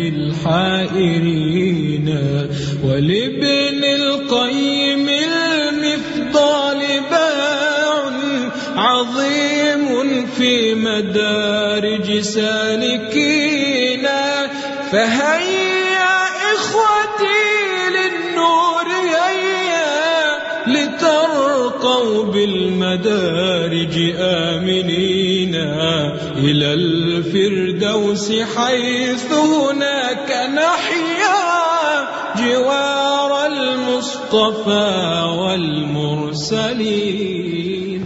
الحائرين. ولابن القيم المفضال باع عظيم في مدارج سالكين. فهيا إخوتي للنور هيا لترقوا بالمدارج آمنين إلى الفردوس حيث هناك نحيا جوار المصطفى والمرسلين.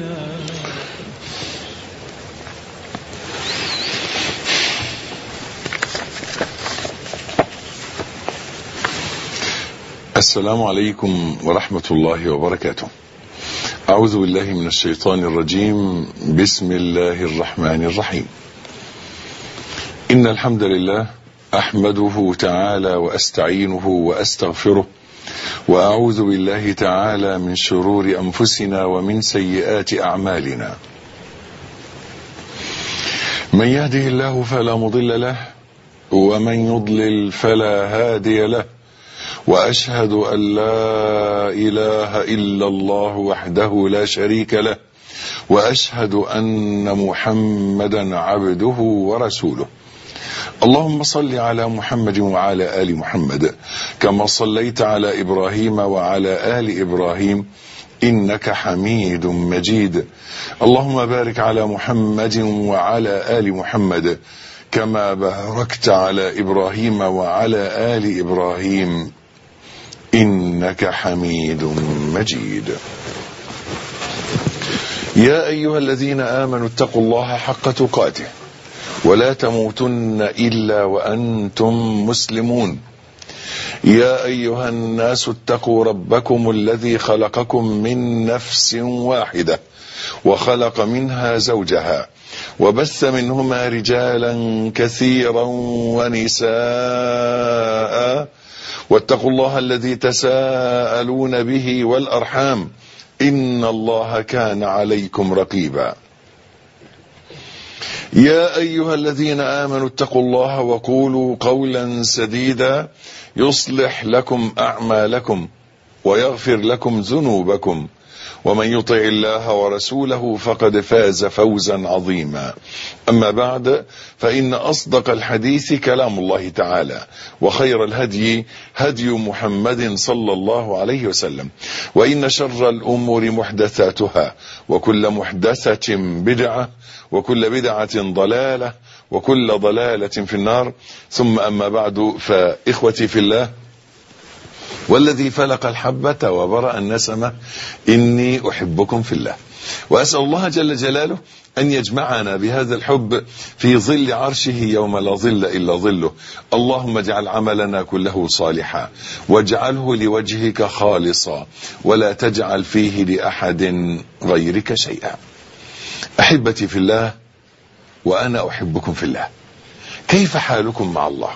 السلام عليكم ورحمة الله وبركاته. أعوذ بالله من الشيطان الرجيم. بسم الله الرحمن الرحيم. إن الحمد لله أحمده تعالى وأستعينه وأستغفره، وأعوذ بالله تعالى من شرور أنفسنا ومن سيئات أعمالنا. من يهده الله فلا مضل له، ومن يضلل فلا هادي له، وأشهد أن لا إله إلا الله وحده لا شريك له، وأشهد أن محمدا عبده ورسوله. اللهم صل على محمد وعلى آل محمد كما صليت على إبراهيم وعلى آل إبراهيم إنك حميد مجيد. اللهم بارك على محمد وعلى آل محمد كما باركت على إبراهيم وعلى آل إبراهيم إنك حميد مجيد. يا أيها الذين آمنوا اتقوا الله حق تقاته ولا تموتن إلا وأنتم مسلمون. يا أيها الناس اتقوا ربكم الذي خلقكم من نفس واحدة وخلق منها زوجها وبث منهما رجالا كثيرا ونساء، واتقوا الله الذي تساءلون به والأرحام إن الله كان عليكم رقيبا. يا أيها الذين آمنوا اتقوا الله وقولوا قولا سديدا يصلح لكم أعمالكم ويغفر لكم ذنوبكم، ومن يطع الله ورسوله فقد فاز فوزا عظيما. أما بعد، فإن أصدق الحديث كلام الله تعالى، وخير الهدي هدي محمد صلى الله عليه وسلم، وإن شر الأمور محدثاتها، وكل محدثة بدعة، وكل بدعة ضلالة، وكل ضلالة في النار. ثم أما بعد، فإخوتي في الله والذي فلق الحبة وبرأ النسمة إني أحبكم في الله، وأسأل الله جل جلاله أن يجمعنا بهذا الحب في ظل عرشه يوم لا ظل إلا ظله. اللهم اجعل عملنا كله صالحا، واجعله لوجهك خالصا، ولا تجعل فيه لأحد غيرك شيئا. أحبتي في الله وأنا أحبكم في الله، كيف حالكم مع الله؟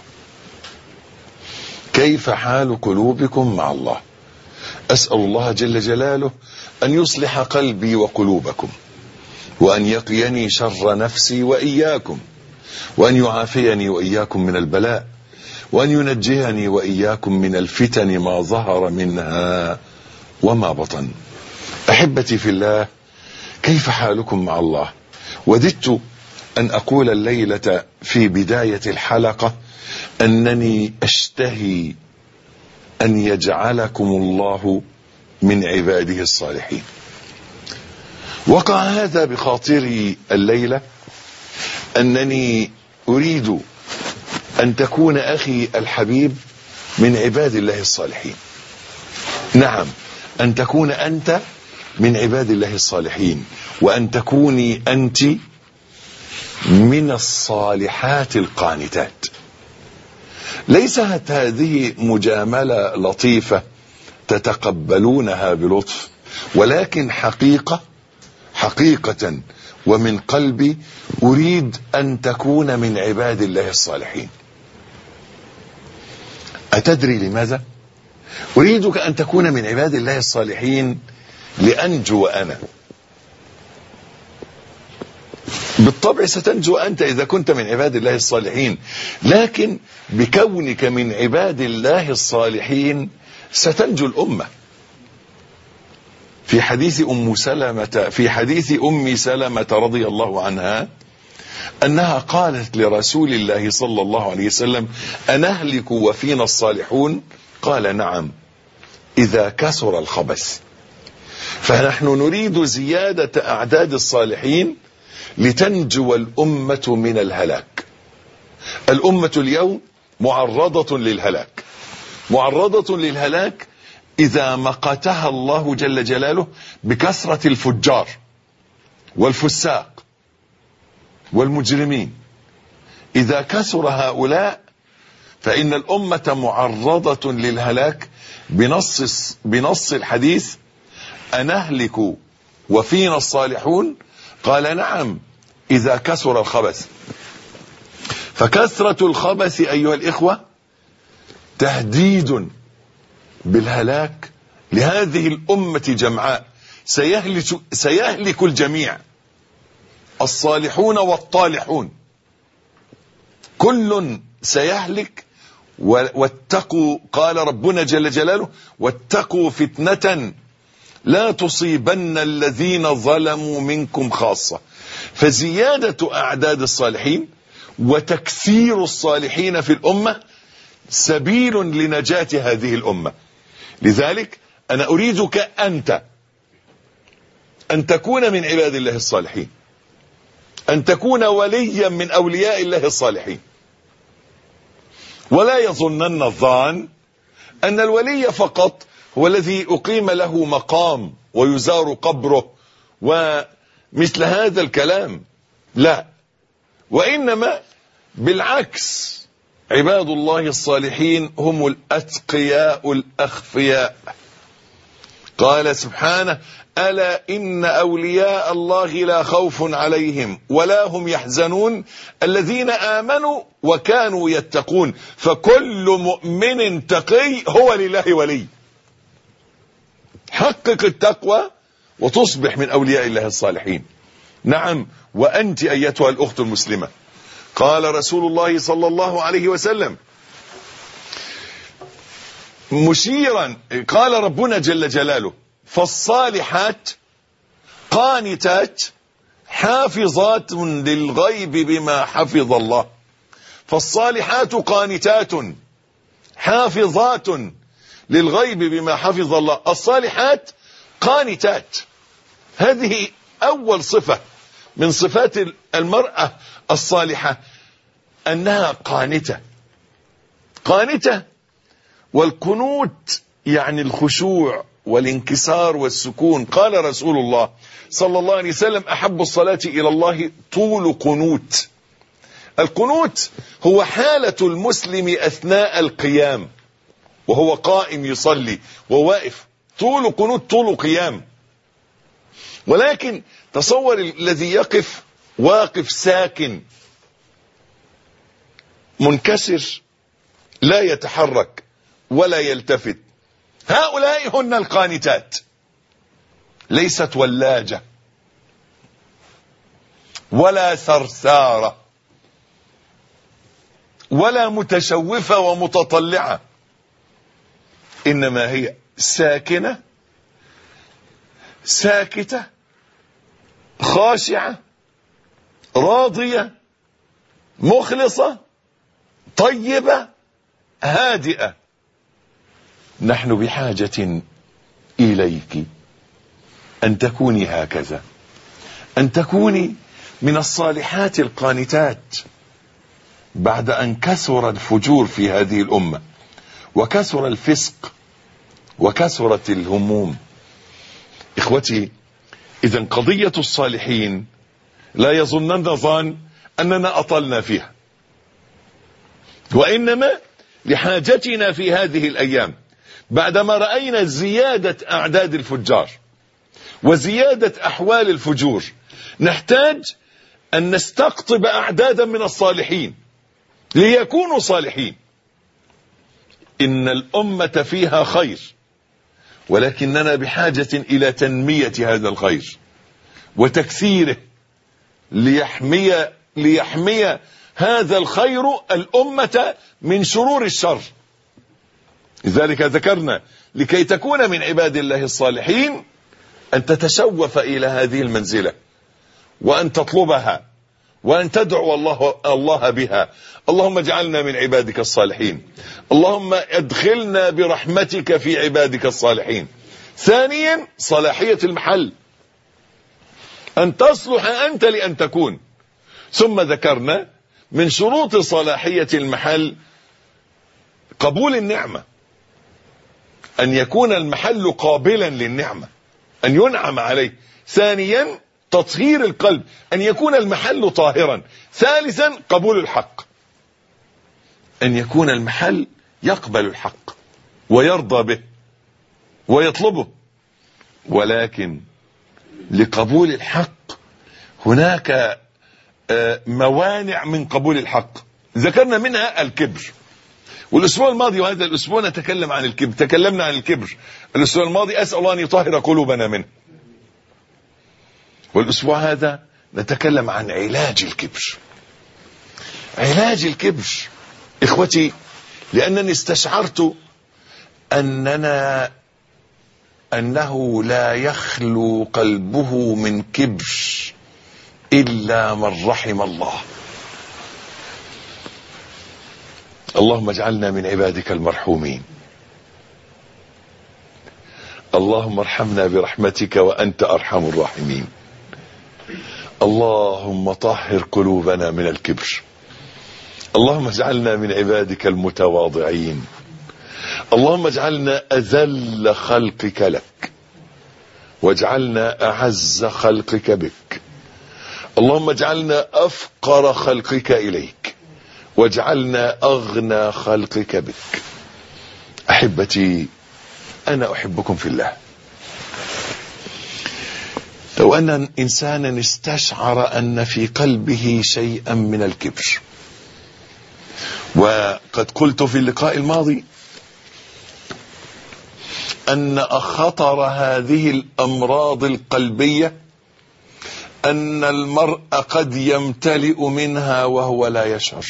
كيف حال قلوبكم مع الله؟ أسأل الله جل جلاله أن يصلح قلبي وقلوبكم، وأن يقيني شر نفسي وإياكم، وأن يعافيني وإياكم من البلاء، وأن ينجيني وإياكم من الفتن ما ظهر منها وما بطن. أحبتي في الله، كيف حالكم مع الله؟ وددت أن أقول الليلة في بداية الحلقة أنني أشتهي أن يجعلكم الله من عباده الصالحين. وقع هذا بخاطري الليلة، أنني أريد أن تكون أخي الحبيب من عباد الله الصالحين. نعم، أن تكون أنت من عباد الله الصالحين، وأن تكوني أنت من الصالحات القانتات. ليست هذه مجاملة لطيفة تتقبلونها بلطف، ولكن حقيقة ومن قلبي أريد أن تكون من عباد الله الصالحين. أتدري لماذا؟ أريدك أن تكون من عباد الله الصالحين لأنجو أنا. بالطبع ستنجو أنت إذا كنت من عباد الله الصالحين، لكن بكونك من عباد الله الصالحين ستنجو الأمة. في حديث أم سلمة رضي الله عنها أنها قالت لرسول الله صلى الله عليه وسلم: أنهلك وفينا الصالحون؟ قال: نعم، إذا كثر الخبث. فنحن نريد زيادة أعداد الصالحين لتنجو الأمة من الهلاك. الأمة اليوم معرضة للهلاك، معرضة للهلاك إذا مقتها الله جل جلاله بكثرة الفجار والفساق والمجرمين. إذا كثر هؤلاء فإن الأمة معرضة للهلاك بنص الحديث: أنهلك وفينا الصالحون؟ قال: نعم، إذا كثر الخبث. فكثرة الخبث أيها الإخوة تهديد بالهلاك لهذه الأمة جمعاء. سيهلك الجميع، الصالحون والطالحون، كل سيهلك. واتقوا، قال ربنا جل جلاله: واتقوا فتنة لا تصيبن الذين ظلموا منكم خاصة. فزيادة أعداد الصالحين وتكثير الصالحين في الأمة سبيل لنجاة هذه الأمة. لذلك أنا أريدك أنت أن تكون من عباد الله الصالحين، أن تكون وليا من أولياء الله الصالحين. ولا يظنن الظان أن الولي فقط هو الذي أقيم له مقام ويزار قبره ومثل هذا الكلام، لا، وإنما بالعكس، عباد الله الصالحين هم الأتقياء الأخفياء. قال سبحانه: ألا إن أولياء الله لا خوف عليهم ولا هم يحزنون الذين آمنوا وكانوا يتقون. فكل مؤمن تقي هو لله ولي. حقق التقوى وتصبح من أولياء الله الصالحين. نعم، وأنت أيتها الأخت المسلمة، قال رسول الله صلى الله عليه وسلم مشيرا، قال ربنا جل جلاله: فالصالحات قانتات حافظات للغيب بما حفظ الله. فالصالحات قانتات حافظات للغيب بما حفظ الله. الصالحات قانتات، هذه أول صفة من صفات المرأة الصالحة، أنها قانتة. قانتة، والقنوت يعني الخشوع والانكسار والسكون. قال رسول الله صلى الله عليه وسلم: أحب الصلاة إلى الله طول قنوت. القنوت هو حالة المسلم أثناء القيام، وهو قائم يصلي وواقف، طول قنوت، طول قيام. ولكن تصور الذي يقف واقف ساكن منكسر لا يتحرك ولا يلتفت، هؤلاء هن القانتات. ليست ولاجة ولا ثرثارة ولا متشوفة ومتطلعة، إنما هي ساكنة ساكتة خاشعة راضية مخلصة طيبة هادئة. نحن بحاجة إليك أن تكوني هكذا، أن تكوني من الصالحات القانتات بعد أن كثر الفجور في هذه الأمة وكثر الفسق وكثرت الهموم. إخوتي، إذن قضية الصالحين لا يظنن ظان أننا أطلنا فيها، وإنما لحاجتنا في هذه الأيام بعدما رأينا زيادة أعداد الفجار وزيادة أحوال الفجور، نحتاج أن نستقطب أعدادا من الصالحين ليكونوا صالحين. إن الأمة فيها خير، ولكننا بحاجة إلى تنمية هذا الخير وتكثيره ليحمي هذا الخير الأمة من شرور الشر. لذلك ذكرنا لكي تكون من عباد الله الصالحين أن تتشوف إلى هذه المنزلة، وأن تطلبها، وأن تدعو الله بها. اللهم اجعلنا من عبادك الصالحين، اللهم ادخلنا برحمتك في عبادك الصالحين. ثانيا صلاحية المحل، أن تصلح أنت لأن تكون. ثم ذكرنا من شروط صلاحية المحل قبول النعمة، أن يكون المحل قابلا للنعمة، أن ينعم عليه. ثانيا تطهير القلب، أن يكون المحل طاهرا. ثالثا قبول الحق، أن يكون المحل يقبل الحق ويرضى به ويطلبه. ولكن لقبول الحق هناك موانع من قبول الحق، ذكرنا منها الكبر. والأسبوع الماضي وهذا الأسبوع نتكلم عن الكبر، تكلمنا عن الكبر الأسبوع الماضي، أسأل الله أن يطهر قلوبنا منه. والأسبوع هذا نتكلم عن علاج الكبر. علاج الكبر إخوتي، لأنني استشعرت أنه لا يخلو قلبه من كبر إلا من رحم الله. اللهم اجعلنا من عبادك المرحومين. اللهم ارحمنا برحمتك وأنت أرحم الراحمين. اللهم طهر قلوبنا من الكبر. اللهم اجعلنا من عبادك المتواضعين. اللهم اجعلنا أذل خلقك لك، واجعلنا أعز خلقك بك. اللهم اجعلنا أفقر خلقك إليك، واجعلنا أغنى خلقك بك. أحبتي، أنا أحبكم في الله. لو أن إنسانا استشعر أن في قلبه شيئا من الكبر، وقد قلت في اللقاء الماضي أن خطر هذه الأمراض القلبية أن المرء قد يمتلئ منها وهو لا يشعر.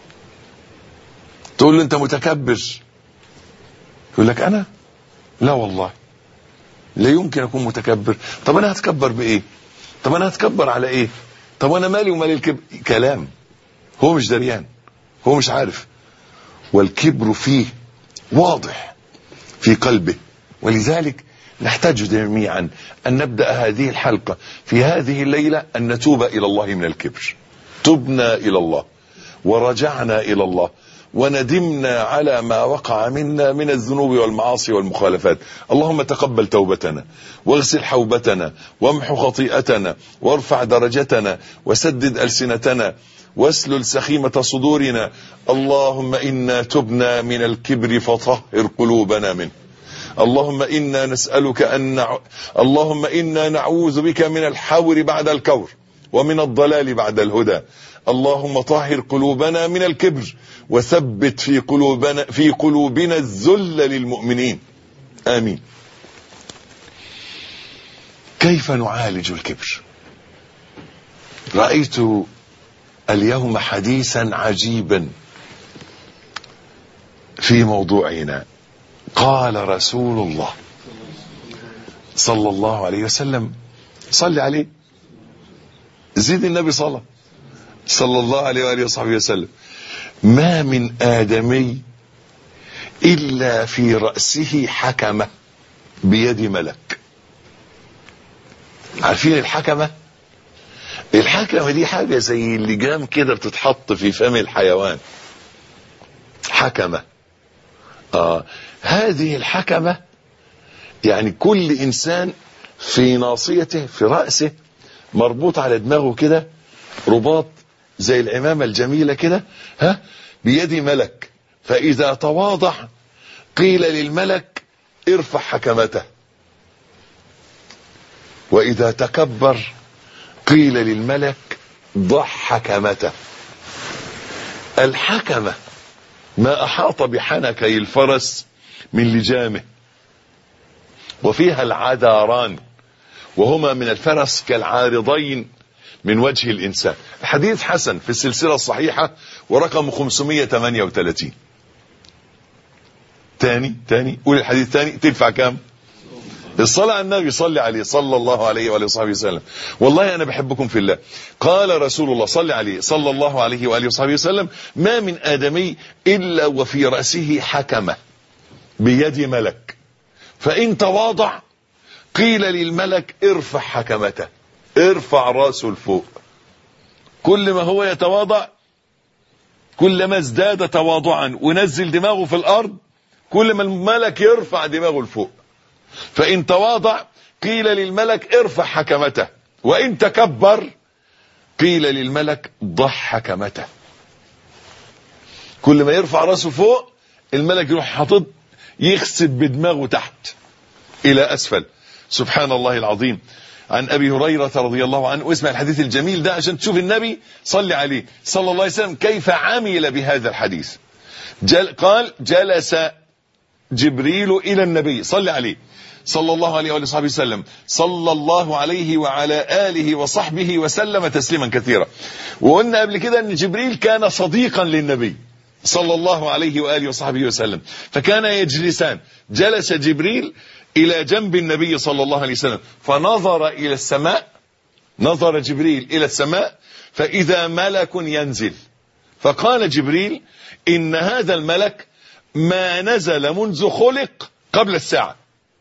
تقول له أنت متكبر، يقول لك أنا لا والله لا يمكن أكون متكبر. طب أنا هتكبر بإيه؟ طب أنا هتكبر على إيه؟ طب أنا مالي ومالي الكبر؟ كلام هو مش دريان، هو مش عارف. والكبر فيه واضح في قلبه. ولذلك نحتاج جميعا أن نبدأ هذه الحلقة في هذه الليلة أن نتوب إلى الله من الكبر. تبنا إلى الله ورجعنا إلى الله وندمنا على ما وقع منا من الذنوب والمعاصي والمخالفات. اللهم تقبل توبتنا واغسل حوبتنا وامحو خطيئتنا وارفع درجتنا وسدد ألسنتنا واسلل سخيمة صدورنا. اللهم إنا تبنا من الكبر فطهر قلوبنا منه. اللهم إنا نسألك اللهم إنا نعوذ بك من الحور بعد الكور ومن الضلال بعد الهدى. اللهم طهر قلوبنا من الكبر وثبت في قلوبنا الذل للمؤمنين. آمين. كيف نعالج الكبر؟ رأيت اليوم حديثا عجيبا في موضوعنا. قال رسول الله صلى الله عليه وسلم، صل عليه، زيد النبي صلى الله عليه وآله وصحبه وسلم: ما من آدمي إلا في رأسه حكمة بيد ملك. عارفين الحكمة؟ الحكمة دي حاجة زي اللجام كده بتتحط في فم الحيوان، حكمة. هذه الحكمة يعني كل إنسان في ناصيته في رأسه مربوط على دماغه كده رباط زي العمامة الجميلة كده، بيد ملك. فإذا تواضع قيل للملك ارفع حكمته، وإذا تكبر قيل للملك ضع حكمته. الحكمة ما أحاط بحنكي الفرس من لجامه، وفيها العذاران وهما من الفرس كالعارضين من وجه الإنسان. حديث حسن في السلسلة الصحيحة ورقم 538. تاني قول الحديث تاني. تدفع كام؟ الصلاة على النبي، صلي عليه صلى الله عليه وآله وصحبه وسلم. والله أنا بحبكم في الله. قال رسول الله صلى عليه صلى الله عليه وآله وصحبه وسلم: ما من آدمي إلا وفي رأسه حكمة بيد ملك، فإن تواضع قيل للملك ارفع حكمته، ارفع راسه لفوق. كل ما هو يتواضع كلما ازداد تواضعا ونزل دماغه في الأرض كل ما الملك يرفع دماغه لفوق. فإن تواضع قيل للملك ارفع حكمته، وإن تكبر قيل للملك ضح حكمته. كل ما يرفع راسه فوق الملك يروح حاطط يخسب بدماغه تحت إلى أسفل. سبحان الله العظيم. عن أبي هريرة رضي الله عنه، واسمع الحديث الجميل ده عشان تشوف النبي صلى عليه صلى الله عليه وسلم كيف عمل بهذا الحديث. قال: جلس جبريل إلى النبي صلى عليه صلى الله عليه وصحبه وسلم صلى الله عليه وعلى آله وصحبه وسلم تسليما كثيرا. وقلنا قبل كده أن جبريل كان صديقا للنبي صلى الله عليه وآله وصحبه وسلم، فكان يجلسان. جلس جبريل إلى جنب النبي صلى الله عليه وسلم فنظر إلى السماء، نظر جبريل إلى السماء فإذا ملك ينزل، فقال جبريل: إن هذا الملك ما نزل منذ خلق قبل الساعة.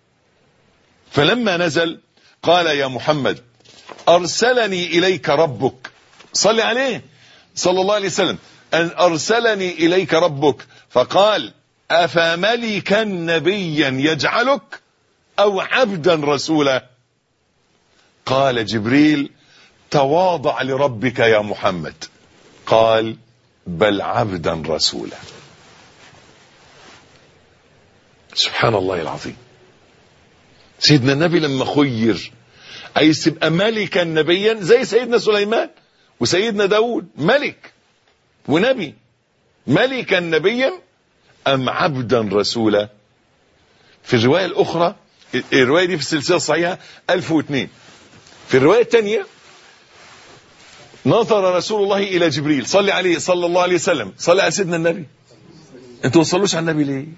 فلما نزل قال: يا محمد أرسلني إليك ربك، صلي عليه صلى الله عليه وسلم، أن أرسلني إليك ربك، فقال: أفملكا نبيا يجعلك أو عبدا رسولا؟ قال جبريل: تواضع لربك يا محمد. قال: بل عبدا رسولا. سبحان الله العظيم. سيدنا النبي لما خير عايز تبقى ملكا نبيا زي سيدنا سليمان وسيدنا داود، ملك ونبي، ملكا نبيا أم عبدا رسولا؟ في الرواية الأخرى، الرواية دي في السلسلة الصحيحة 1002، في الرواية الثانية نظر رسول الله إلى جبريل صلى عليه صلى الله عليه وسلم. صلى على سيدنا النبي. انتوا وصلوش على النبي ليه؟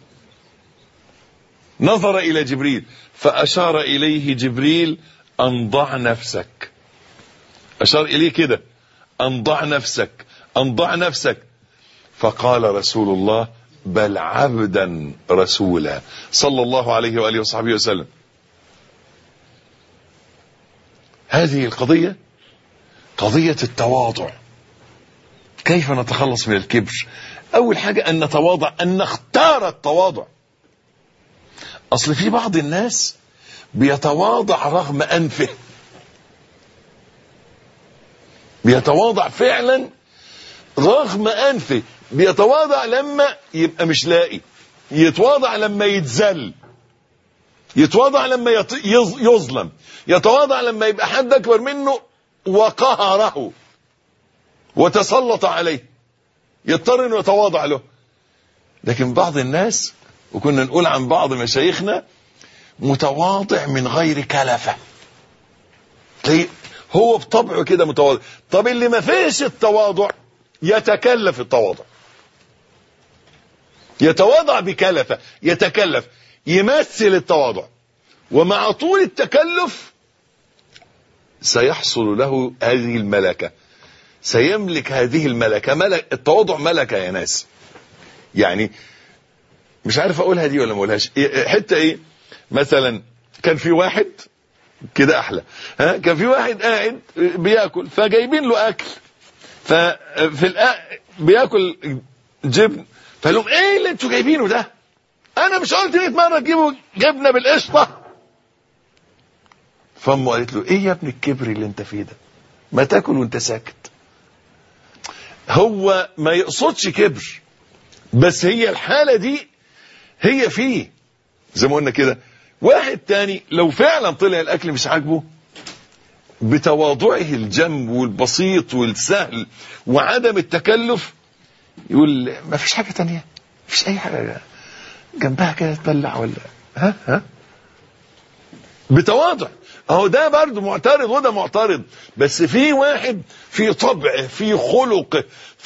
نظر إلى جبريل فأشار إليه جبريل: أن ضع نفسك. أشار إليه كده: أن ضع نفسك، أن ضع نفسك. فقال رسول الله: بل عبدا رسولا، صلى الله عليه وآله وصحبه وسلم. هذه القضية قضية التواضع. كيف نتخلص من الكبر؟ أول حاجة أن نتواضع، أن نختار التواضع. أصل في بعض الناس بيتواضع رغم أنفه، بيتواضع فعلا رغم أنفه، بيتواضع لما يبقى مش لاقي، يتواضع لما يتذل، يتواضع لما يظلم، يتواضع لما يبقى حد أكبر منه وقهره وتسلط عليه يضطر انه يتواضع له. لكن بعض الناس، وكنا نقول عن بعض مشايخنا، متواضع من غير كلفة، تلاقيه هو بطبعه كده متواضع. طب اللي ما فيش التواضع يتكلف التواضع، يتواضع بكلفة، يتكلف، يمثل التواضع، ومع طول التكلف سيحصل له هذه الملكة، سيملك هذه الملكة. التواضع ملكة يا ناس. يعني مش عارف اقولها دي ولا ما اقولهاش. حتى ايه، مثلا كان في واحد كده احلى، كان في واحد قاعد بياكل، فجايبين له اكل، ففي بياكل جبن، فقال لهم: ايه اللي انتوا جايبينه ده؟ انا مش قلت 100 مره تجيبوا جبنه بالقشطه؟ فامه قالت له: ايه يا ابن الكبر اللي انت فيه ده؟ ما تاكل وانت ساكت. هو ما يقصدش كبر، بس هي الحالة دي هي فيه. زي ما قلنا كده، واحد تاني لو فعلا طلع الاكل مش عاجبه، بتواضعه الجم والبسيط والسهل وعدم التكلف يقول: ما فيش حاجة تانية، ما فيش اي حاجة جنبها كده تبلع ولا بتواضع. اهو ده برضه معترض وده معترض، بس في واحد في طبع، في خلق،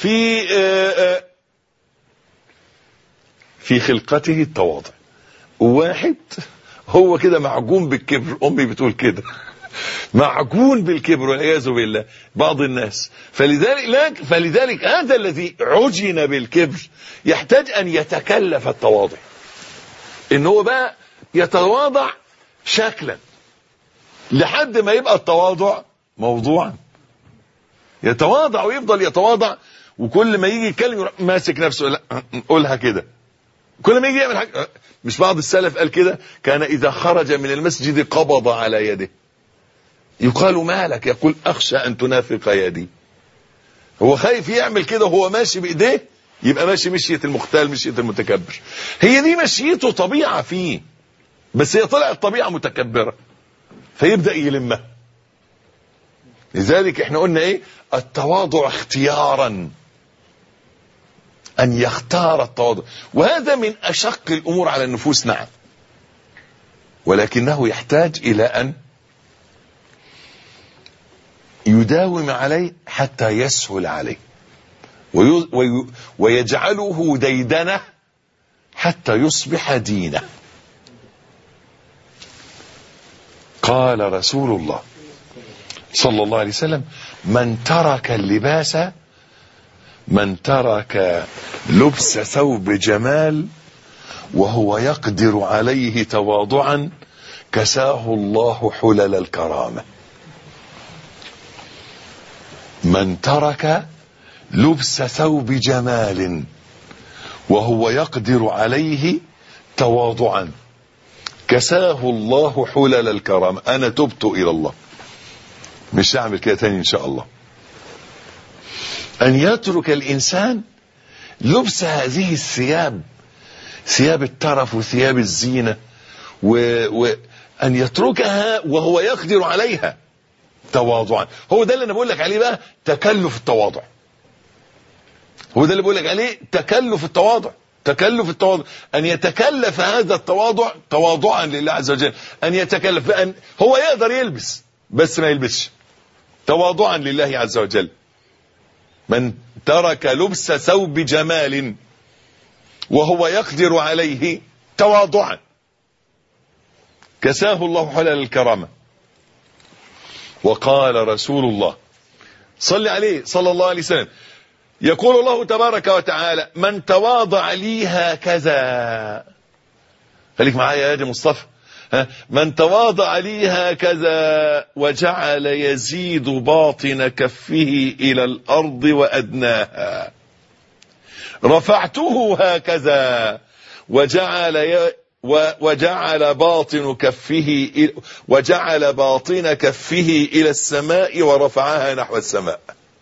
في خلقته التواضع. واحد هو كده معجون بالكبر، امي بتقول كده معجون بالكبر والعياذ بالله بعض الناس. فلذلك هذا الذي عجن بالكبر يحتاج ان يتكلف التواضع، ان هو بقى يتواضع شكلا لحد ما يبقى التواضع موضوعا. يتواضع ويفضل يتواضع، وكل ما يجي يتكلم ماسك نفسه، لا قولها كده. كل ما يجي يعمل حاجه، مش بعض السلف قال كده؟ كان اذا خرج من المسجد قبض على يده. يقال مالك؟ يقول اخشى ان تنافق يدي. هو خايف يعمل كده وهو ماشي بايديه، يبقى ماشي مشية المختال، مشية المتكبر. هي دي مشيته طبيعة فيه، بس هي طلعت طبيعة متكبرة فيبدأ يلمها. لذلك احنا قلنا ايه؟ التواضع اختيارا، ان يختار التواضع، وهذا من اشق الامور على النفوس، نعم، ولكنه يحتاج الى ان يداوم عليه حتى يسهل عليه، ويجعله ديدنه حتى يصبح دينه. قال رسول الله صلى الله عليه وسلم: من ترك لبس ثوب جمال وهو يقدر عليه تواضعا كساه الله حلل الكرامة. من ترك لبس ثوب جمال وهو يقدر عليه تواضعا كساه الله حلل الكرامة. انا تبت الى الله، مش هعمل كده تاني ان شاء الله. ان يترك الانسان لبس هذه الثياب، ثياب الترف وثياب الزينة، وان يتركها وهو يقدر عليها تواضعا. هو ده اللي انا بقول لك عليه بقى تكلف التواضع. هو ده اللي بقول لك عليه تكلف التواضع. تكلف التواضع ان يتكلف هذا التواضع تواضعا لله عز وجل، ان يتكلف بأن هو يقدر يلبس بس ما يلبسش تواضعا لله عز وجل. من ترك لبس ثوب جمال وهو يقدر عليه تواضعا كساه الله حلل الكرامة. وقال رسول الله صلى عليه صلى الله عليه وسلم، يقول الله تبارك وتعالى: من تواضع لي هكذا. خليك معايا يا مصطفى. من تواضع لي هكذا وجعل يزيد باطن كفه إلى الأرض وأدناها رفعته هكذا وجعل باطن كفه إلى السماء ورفعها نحو السماء.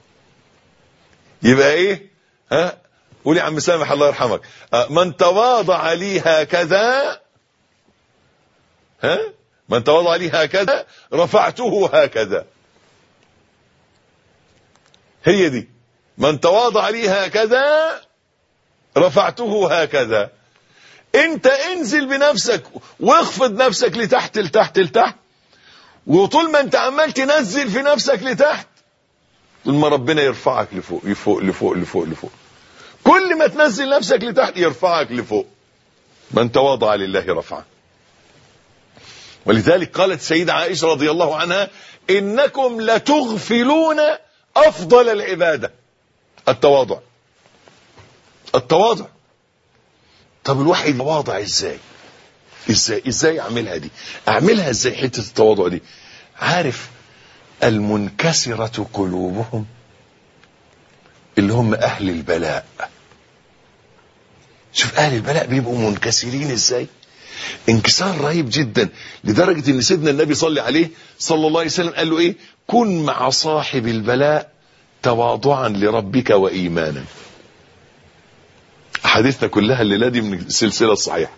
يبقى ايه؟ قولي يا عم سامح الله يرحمك. من تواضع لي هكذا، من تواضع لي هكذا رفعته هكذا. هي دي، من تواضع لي هكذا رفعته هكذا. انت انزل بنفسك واخفض نفسك لتحت لتحت لتحت، وطول ما انت عمال تنزل في نفسك لتحت طول ما ربنا يرفعك لفوق لفوق لفوق لفوق لفوق. كل ما تنزل نفسك لتحت يرفعك لفوق. من تواضع لله رفعه. ولذلك قالت سيدة عائشة رضي الله عنها: إنكم لتغفلون أفضل العبادة. التواضع. التواضع. طب الواحد يتواضع ازاي؟ ازاي اعملها دي؟ اعملها ازاي حتة التواضع دي؟ عارف المنكسرة قلوبهم اللي هم اهل البلاء. شوف اهل البلاء بيبقوا منكسرين ازاي؟ انكسار رهيب جدا، لدرجة ان سيدنا النبي صلى عليه صلى الله عليه وسلم قال له ايه؟ كن مع صاحب البلاء تواضعا لربك وايمانا. حديثنا كلها الليلة دي من السلسلة الصحيحة.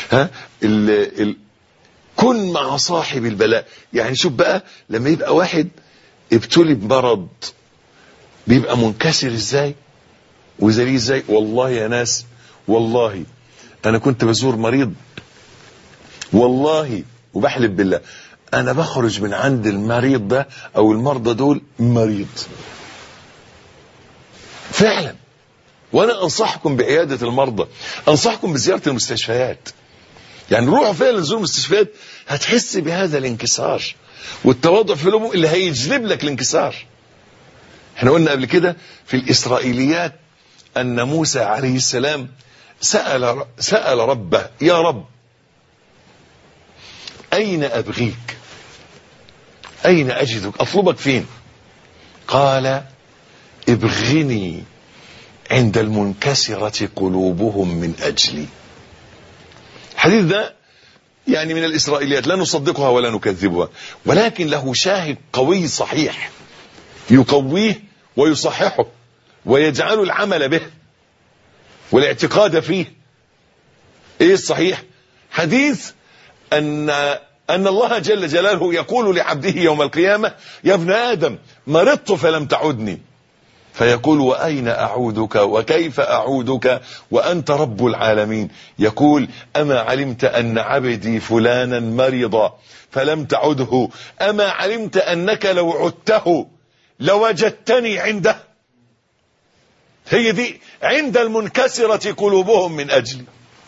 كن مع صاحب البلاء. يعني شوف بقى لما يبقى واحد ابتلي بمرض بيبقى منكسر ازاي وذليل ازاي. والله يا ناس، والله انا كنت بزور مريض، والله وبحلف بالله انا بخرج من عند المريض ده او المرضى دول مريض فعلا. وانا انصحكم بعيادة المرضى، انصحكم بزيارة المستشفيات. يعني روحوا فعلا زوروا المستشفيات، هتحس بهذا الانكسار والتواضع في قلوبهم اللي هيجلب لك الانكسار. احنا قلنا قبل كده في الإسرائيليات أن موسى عليه السلام سأل ربه: يا رب أين أبغيك؟ أين أجدك؟ أطلبك فين؟ قال: ابغني عند المنكسرة قلوبهم من أجلي. الحديث ده يعني من الإسرائيليات، لا نصدقها ولا نكذبها، ولكن له شاهد قوي صحيح يقويه ويصححه ويجعل العمل به والاعتقاد فيه. ايه الصحيح؟ حديث ان الله جل جلاله يقول لعبده يوم القيامة: يا ابن آدم مرضت فلم تعدني، فيقول: وأين أعودك وكيف أعودك وأنت رب العالمين؟ يقول: أما علمت أن عبدي فلانا مرض فلم تعده؟ أما علمت أنك لو عدته لوجدتني عنده؟ هي دي عند المنكسرة قلوبهم من أجلي.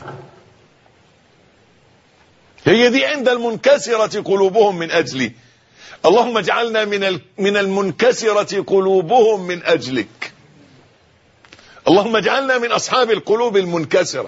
هي دي عند المنكسرة قلوبهم من أجلي. اللهم اجعلنا من المنكسرة قلوبهم من أجلك. اللهم اجعلنا من أصحاب القلوب المنكسرة.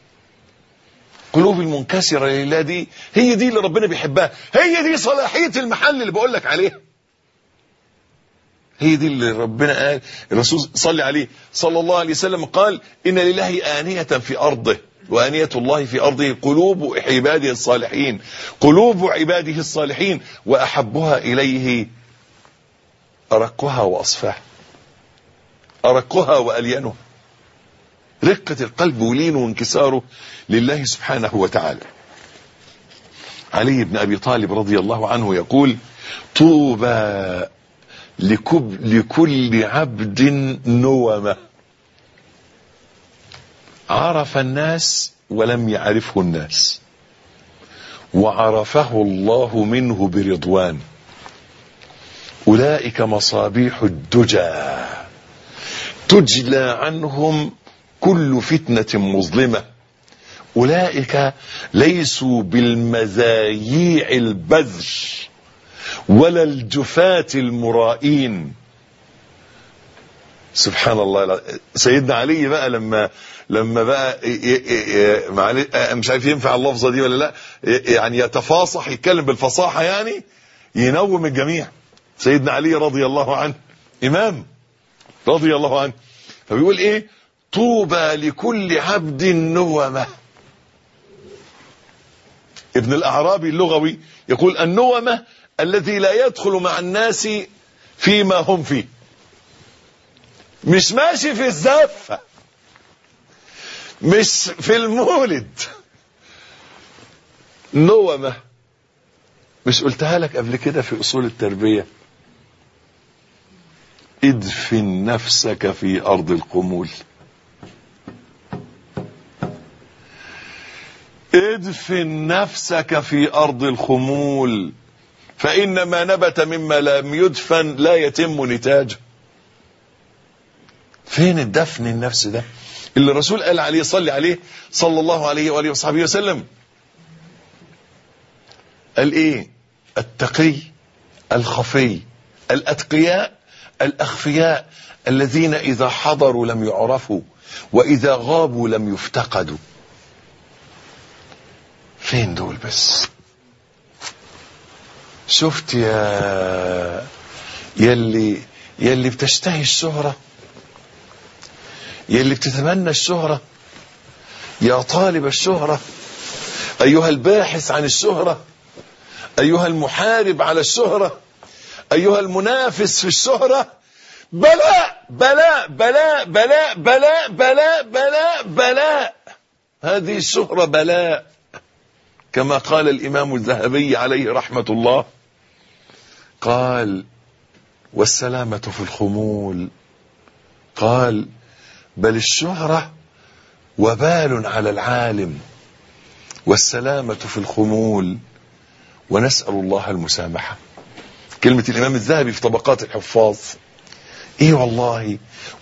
قلوب المنكسرة لله دي هي دي اللي ربنا بيحبها، هي دي صلاحية المحل اللي بقول لك عليها، هي دي اللي ربنا قال. الرسول صلى عليه صلى الله عليه وسلم قال: إن لله آنية في أرضه وآنية الله في أرضه قلوب عباده الصالحين، قلوب عباده الصالحين، وأحبها إليه أرقها وأصفاها، أرقها وألينها، رقة القلب ولينه وانكساره لله سبحانه وتعالى. علي بن أبي طالب رضي الله عنه يقول: طوبى لكل عبد نومة عرف الناس ولم يعرفه الناس، وعرفه الله منه برضوان، أولئك مصابيح الدجى تجلى عنهم كل فتنة مظلمة، أولئك ليسوا بالمزاييع البذر ولا الجفاة المرائين. سبحان الله. سيدنا علي بقى لما بقى مش عارف ينفع اللفظة دي ولا لا، يعني يتفاصح، يتكلم بالفصاحة، يعني ينوم الجميع. سيدنا علي رضي الله عنه إمام رضي الله عنه، فبيقول ايه: طوبى لكل عبد نومة. ابن الأعرابي اللغوي يقول: النومة الذي لا يدخل مع الناس فيما هم فيه، مش ماشي في الزفة، مش في المولد، نومة. مش قلتها لك قبل كده في أصول التربية؟ ادفن نفسك في أرض القمول. ادفن نفسك في أرض الخمول، فإن ما نبت مما لم يدفن لا يتم نتاجه. فين الدفن النفس ده اللي الرسول قال عليه صلى الله عليه وآله وصحبه وسلم؟ قال ايه؟ التقي الخفي، الأتقياء الأخفياء، الذين إذا حضروا لم يعرفوا وإذا غابوا لم يفتقدوا. فين دول بس؟ شفت يلي بتشتهي الشهرة، يلي بتتمنى الشهرة، يا طالب الشهرة، أيها الباحث عن الشهرة، أيها المحارب على الشهرة، أيها المنافس في الشهرة، بلاء بلاء بلاء بلاء بلاء بلاء بلاء بلاء. هذه الشهرة بلاء، كما قال الإمام الذهبي عليه رحمة الله، قال: والسلامة في الخمول. قال: بل الشهرة وبال على العالم، والسلامة في الخمول ونسأل الله المسامحة. كلمة الإمام الذهبي في طبقات الحفاظ، إيه والله،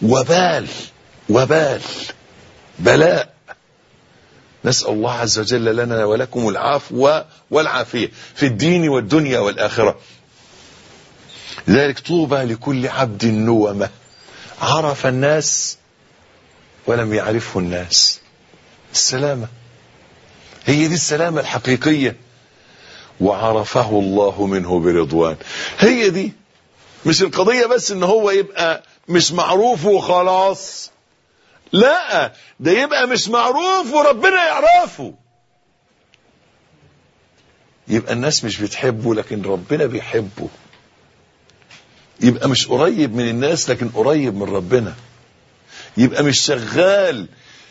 بلاء. نسأل الله عز وجل لنا ولكم العفو والعافية في الدين والدنيا والآخرة. ذلك طوبى لكل عبد نومة عرف الناس ولم يعرفه الناس. السلامة، هي دي السلامة الحقيقية. وعرفه الله منه برضوان. هي دي، مش القضية بس ان هو يبقى مش معروف وخلاص، لا، ده يبقى مش معروف وربنا يعرفه. يبقى الناس مش بتحبه لكن ربنا بيحبه. يبقى مش قريب من الناس لكن قريب من ربنا. يبقى مش شغال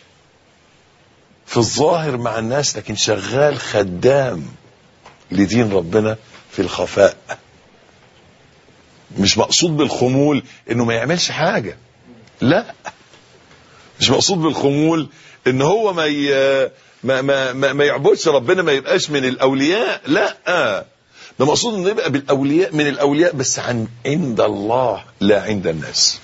في الظاهر مع الناس لكن شغال خدام لدين ربنا في الخفاء. مش مقصود بالخمول انه ما يعملش حاجة، لا، مش مقصود بالخمول ان هو ما يعبدش ربنا، ما يبقاش من الاولياء، لا، ده مقصود انه يبقى بالاولياء، من الاولياء بس عند الله لا عند الناس.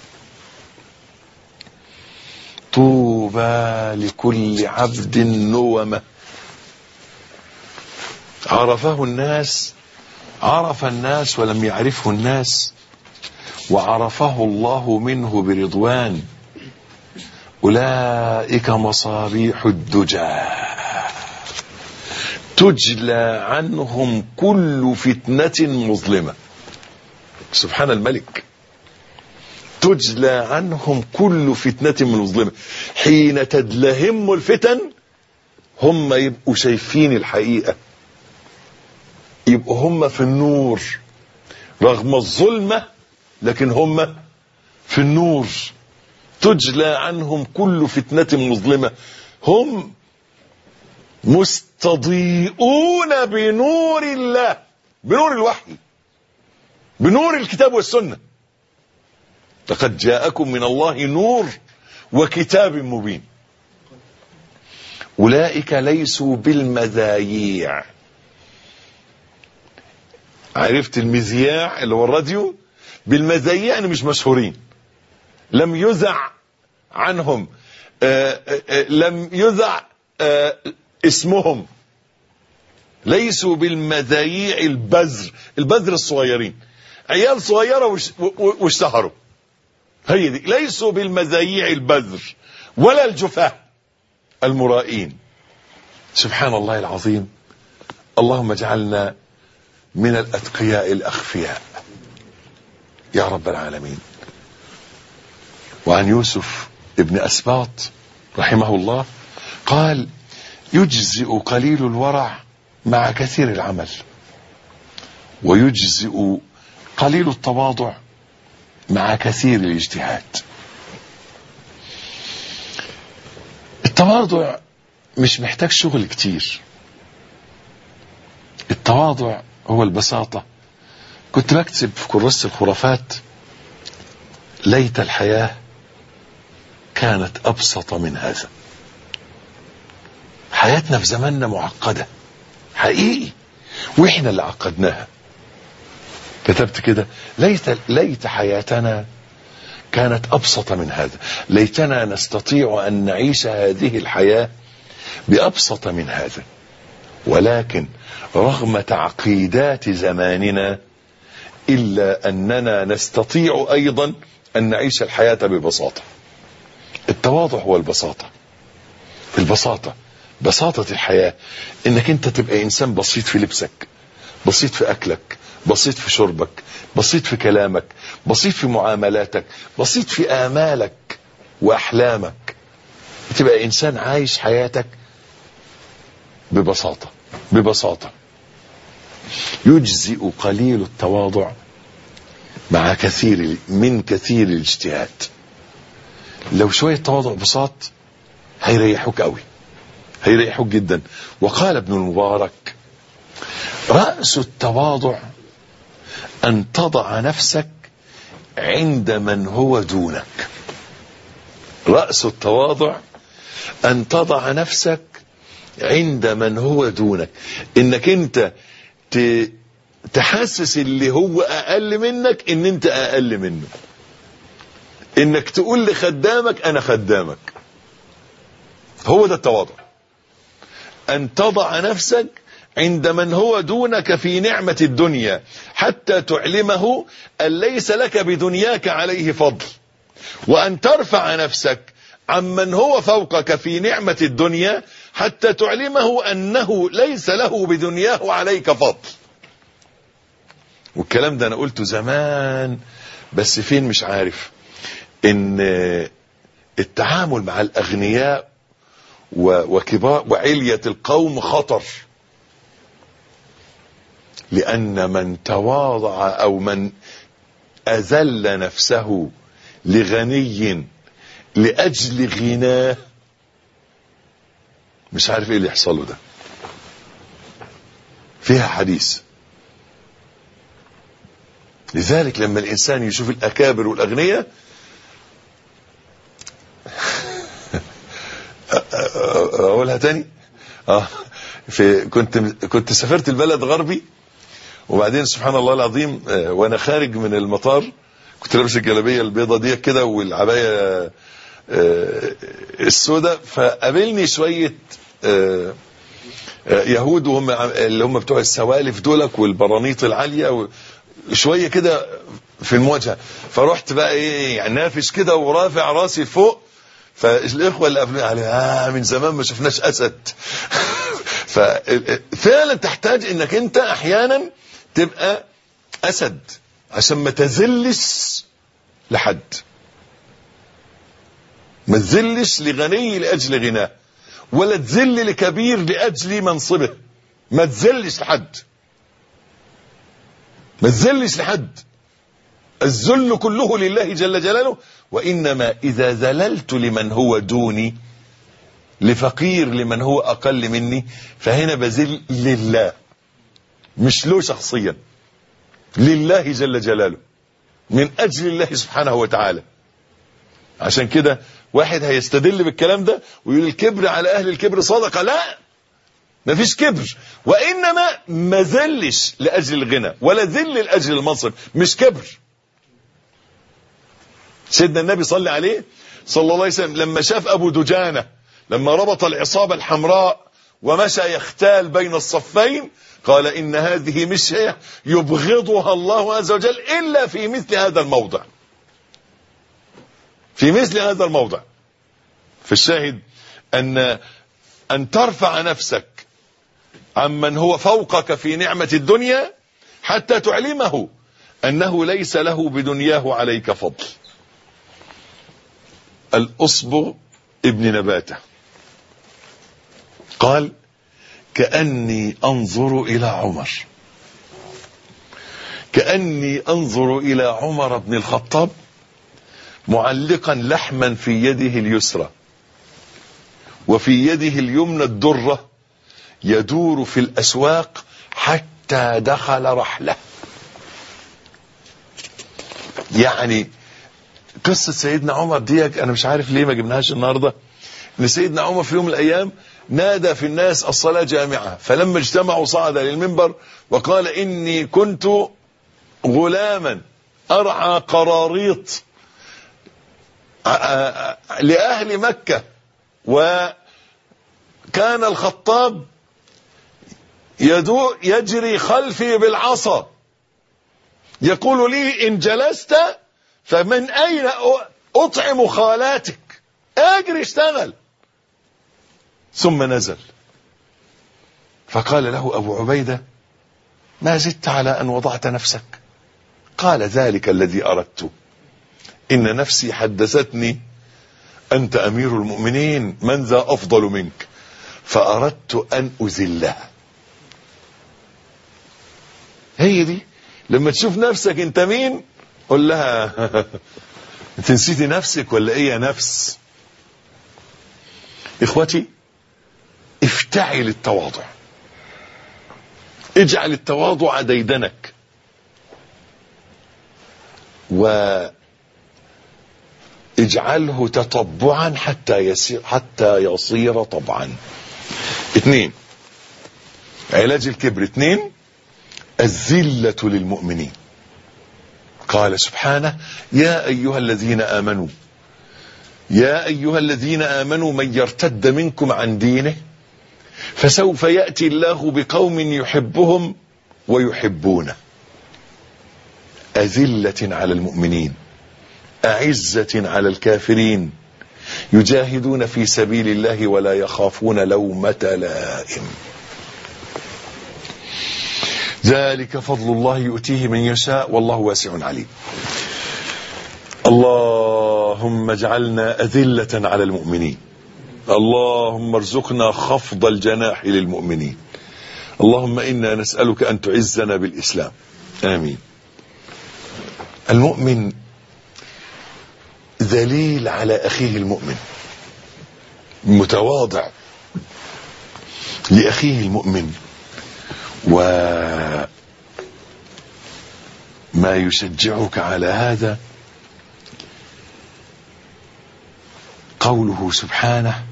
طوبى لكل عبد نومة عرفه الناس، عرف الناس ولم يعرفه الناس، وعرفه الله منه برضوان. أولئك مصابيح الدجى تجلى عنهم كل فتنة مظلمة. سبحان الملك. تجلى عنهم كل فتنة مظلمة. حين تدلهم الفتن هم يبقوا شايفين الحقيقة، يبقوا هم في النور رغم الظلمة، لكن هم في النور. تجلى عنهم كل فتنة مظلمة. هم مستضيئون بنور الله، بنور الوحي، بنور الكتاب والسنة. لقد جاءكم من الله نور وكتاب مبين. أولئك ليسوا بالمذايع. عرفت المذياع اللي هو الراديو؟ بالمذايع يعني مش مشهورين، لم يذع عنهم، لم يذع اسمهم. ليسوا بالمذايع البذر الصغيرين، عيال صغيرة واشتهروا. هي دي، ليسوا بالمذايع البذر ولا الجفاة المرائين. سبحان الله العظيم. اللهم اجعلنا من الأتقياء الأخفياء يا رب العالمين. وعن يوسف ابن أسباط رحمه الله قال: يجزئ قليل الورع مع كثير العمل، ويجزئ قليل التواضع مع كثير الاجتهاد. التواضع مش محتاج شغل كتير. التواضع هو البساطة. كنت بكتب في كراسة الخرافات: ليت الحياة كانت أبسط من هذا. حياتنا في زماننا معقدة حقيقي، وإحنا اللي عقدناها. كتبت كده: ليت حياتنا كانت أبسط من هذا. ليتنا نستطيع أن نعيش هذه الحياة بأبسط من هذا. ولكن رغم تعقيدات زماننا إلا أننا نستطيع أيضا أن نعيش الحياة ببساطة. التواضع هو البساطة. البساطة، بساطة الحياة، إنك أنت تبقى إنسان بسيط في لبسك، بسيط في أكلك، بسيط في شربك، بسيط في كلامك، بسيط في معاملاتك، بسيط في آمالك وأحلامك. تبقى إنسان عايش حياتك ببساطة. ببساطة. يجزئ قليل التواضع مع كثير الاجتهاد. لو شوية تواضع بساط هيريحوك قوي، هيريحوك جدا. وقال ابن المبارك: رأس التواضع أن تضع نفسك عند من هو دونك. رأس التواضع أن تضع نفسك عند من هو دونك. إنك أنت تحسس اللي هو اقل منك ان انت اقل منه، انك تقول لخدامك انا خدامك. هو ده التواضع، ان تضع نفسك عند من هو دونك في نعمة الدنيا حتى تعلمه ان ليس لك بدنياك عليه فضل، وان ترفع نفسك عمن هو فوقك في نعمة الدنيا حتى تعلمه انه ليس له بدنياه عليك فضل. والكلام ده انا قلته زمان بس فين مش عارف، ان التعامل مع الاغنياء وكبار وعلية القوم خطر، لان من تواضع او من اذل نفسه لغني لاجل غناه مش عارف ايه اللي يحصل له. ده فيها حديث. لذلك لما الانسان يشوف الاكابر والاغنياء اقولها تاني. كنت سافرت البلد غربي، وبعدين سبحان الله العظيم وانا خارج من المطار كنت لابس الجلابيه البيضه دي كده والعبايه السوداء، فقابلني شويه يهود وهم اللي هم بتوع السوالف دولك والبرانيط العاليه شويه كده في المواجهه. فرحت بقى ايه يعني نافش كده ورافع راسي فوق، فالاخوه اللي قبلوني علي من زمان ما شفناش اسد. ففعلا تحتاج انك انت احيانا تبقى اسد عشان ما تذلش لحد، ما تذلش لغني لاجل غناه، ولا تذل لكبير لاجل منصبه. ما تذلش لحد، ما تذلش لحد. الذل كله لله جل جلاله. وإنما إذا ذللت لمن هو دوني، لفقير لمن هو أقل مني، فهنا بذل لله، مش له شخصيا، لله جل جلاله، من أجل الله سبحانه وتعالى. عشان كده واحد هيستدل بالكلام ده ويقول الكبر على أهل الكبر صدقة. لا، مفيش كبر، وإنما ما ذلش لأجل الغنى ولا ذل لأجل المنصب، مش كبر. سيدنا النبي صلى عليه صلى الله عليه وسلم لما شاف أبو دجانة لما ربط العصابة الحمراء ومشى يختال بين الصفين قال إن هذه مشية يبغضها الله عز وجل إلا في مثل هذا الموضع، في مثل هذا الموضع. في الشاهد أن ترفع نفسك عمن هو فوقك في نعمة الدنيا حتى تعلمه أنه ليس له بدنياه عليك فضل. الأصبغ ابن نباتة قال كأني أنظر إلى عمر، كأني أنظر إلى عمر بن الخطاب معلقا لحما في يده اليسرى وفي يده اليمنى الدرة يدور في الأسواق حتى دخل رحله. يعني قصة سيدنا عمر دي أنا مش عارف ليه ما جبناهاش النهاردة. إن سيدنا عمر في يوم من الأيام نادى في الناس الصلاة جامعة، فلما اجتمعوا صعد للمنبر وقال إني كنت غلاما أرعى قراريط لأهل مكة، وكان الخطاب يجري خلفي بالعصا يقول لي إن جلست فمن أين أطعم خالاتك، أجري اشتغل. ثم نزل فقال له أبو عبيدة ما زدت على أن وضعت نفسك؟ قال ذلك الذي أردت، إن نفسي حدثتني أنت أمير المؤمنين من ذا أفضل منك، فأردت أن أذلها. هي دي لما تشوف نفسك انت مين قول لها انت نسيتي نفسك ولا ايه يا نفس؟ اخوتي افتعل التواضع، اجعل التواضع ديدنك، واجعله تطبعا حتى يصير طبعا. 2 علاج الكبر. 2 الذلة للمؤمنين. قال سبحانه: يا أيها الذين آمنوا، يا أيها الذين آمنوا من يرتد منكم عن دينه فسوف يأتي الله بقوم يحبهم ويحبونه، أذلة على المؤمنين أعزة على الكافرين يجاهدون في سبيل الله ولا يخافون لومة لائم. ذلك فضل الله يؤتيه من يشاء والله واسع عليم. اللهم اجعلنا أذلة على المؤمنين، اللهم ارزقنا خفض الجناح للمؤمنين، اللهم إنا نسألك أن تعزنا بالإسلام، آمين. المؤمن ذليل على أخيه المؤمن، متواضع لأخيه المؤمن. وما يشجعك على هذا قوله سبحانه: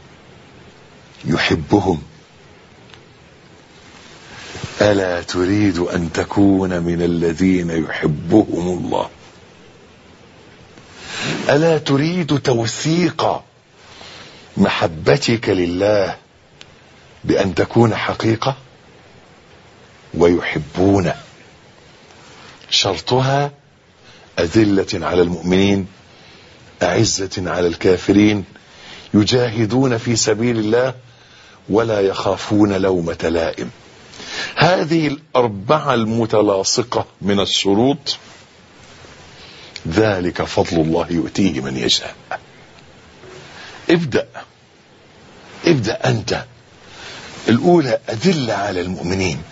يحبهم. ألا تريد أن تكون من الذين يحبهم الله؟ ألا تريد توثيق محبتك لله بأن تكون حقيقة؟ ويحبون شرطها أذلة على المؤمنين أعزة على الكافرين يجاهدون في سبيل الله ولا يخافون لومة لائم. هذه الأربعة المتلاصقة من الشروط ذلك فضل الله يؤتيه من يشاء. ابدأ أنت. الأولى أذلة على المؤمنين.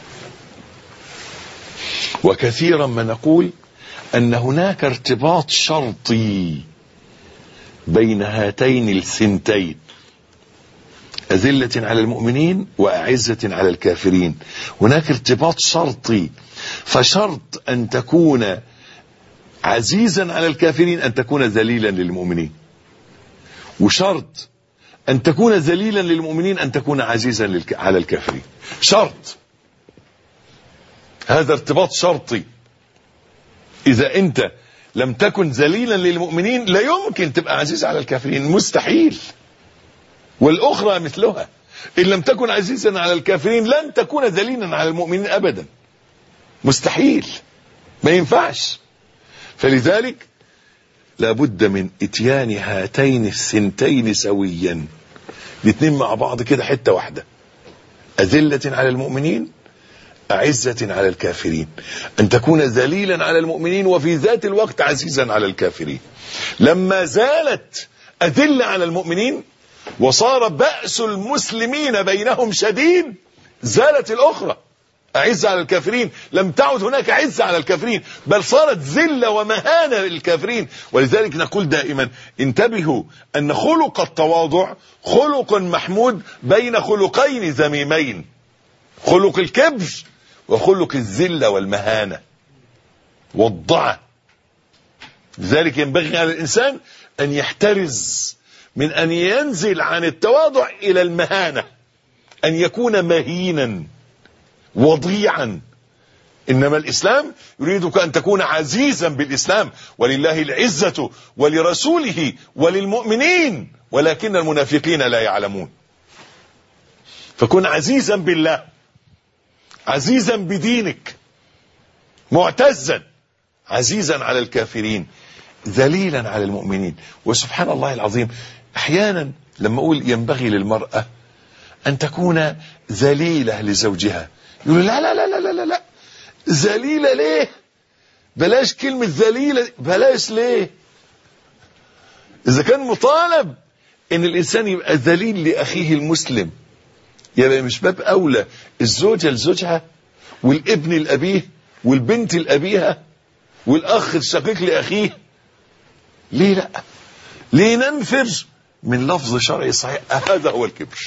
وكثيرا ما نقول أن هناك ارتباط شرطي بين هاتين الثنتين، أذلة على المؤمنين وأعزة على الكافرين. هناك ارتباط شرطي، فشرط أن تكون عزيزا على الكافرين أن تكون ذليلا للمؤمنين، وشرط أن تكون ذليلا للمؤمنين أن تكون عزيزا على الكافرين. شرط، هذا ارتباط شرطي. إذا أنت لم تكن ذليلا للمؤمنين لا يمكن تبقى عزيز على الكافرين، مستحيل. والأخرى مثلها، إن لم تكن عزيزا على الكافرين لن تكون ذليلا على المؤمنين أبدا، مستحيل، ما ينفعش. فلذلك لابد من اتيان هاتين الثنتين سويا، الاثنين مع بعض كده حتة واحدة، أذلة على المؤمنين أعزة على الكافرين، أن تكون ذليلا على المؤمنين وفي ذات الوقت عزيزا على الكافرين. لما زالت أذلة على المؤمنين وصار بأس المسلمين بينهم شديد زالت الأخرى أعزة على الكافرين، لم تعد هناك عزة على الكافرين بل صارت ذلة ومهانة للكافرين. ولذلك نقول دائما انتبهوا أن خلق التواضع خلق محمود بين خلقين ذميمين، خلق الكبر وخلق الذلة والمهانة والضعة. لذلك ينبغي على الإنسان أن يحترز من أن ينزل عن التواضع إلى المهانة، أن يكون مهينا وضيعا. إنما الإسلام يريدك أن تكون عزيزا بالإسلام، ولله العزة ولرسوله وللمؤمنين ولكن المنافقين لا يعلمون. فكن عزيزا بالله، عزيزا بدينك، معتزا، عزيزا على الكافرين، ذليلا على المؤمنين. وسبحان الله العظيم احيانا لما اقول ينبغي للمرأة ان تكون ذليلة لزوجها يقول لا لا لا لا لا لا ذليلة ليه؟ بلاش كلمة ذليلة، بلاش ليه؟ اذا كان مطالب ان الانسان يبقى ذليل لاخيه المسلم، يبقى مش باب اولى الزوجة لزوجها والابن لابيه والبنت لابيها والاخ الشقيق لاخيه؟ ليه لا؟ ليه ننفر من لفظ شرعي صحيح؟ هذا هو الكبر،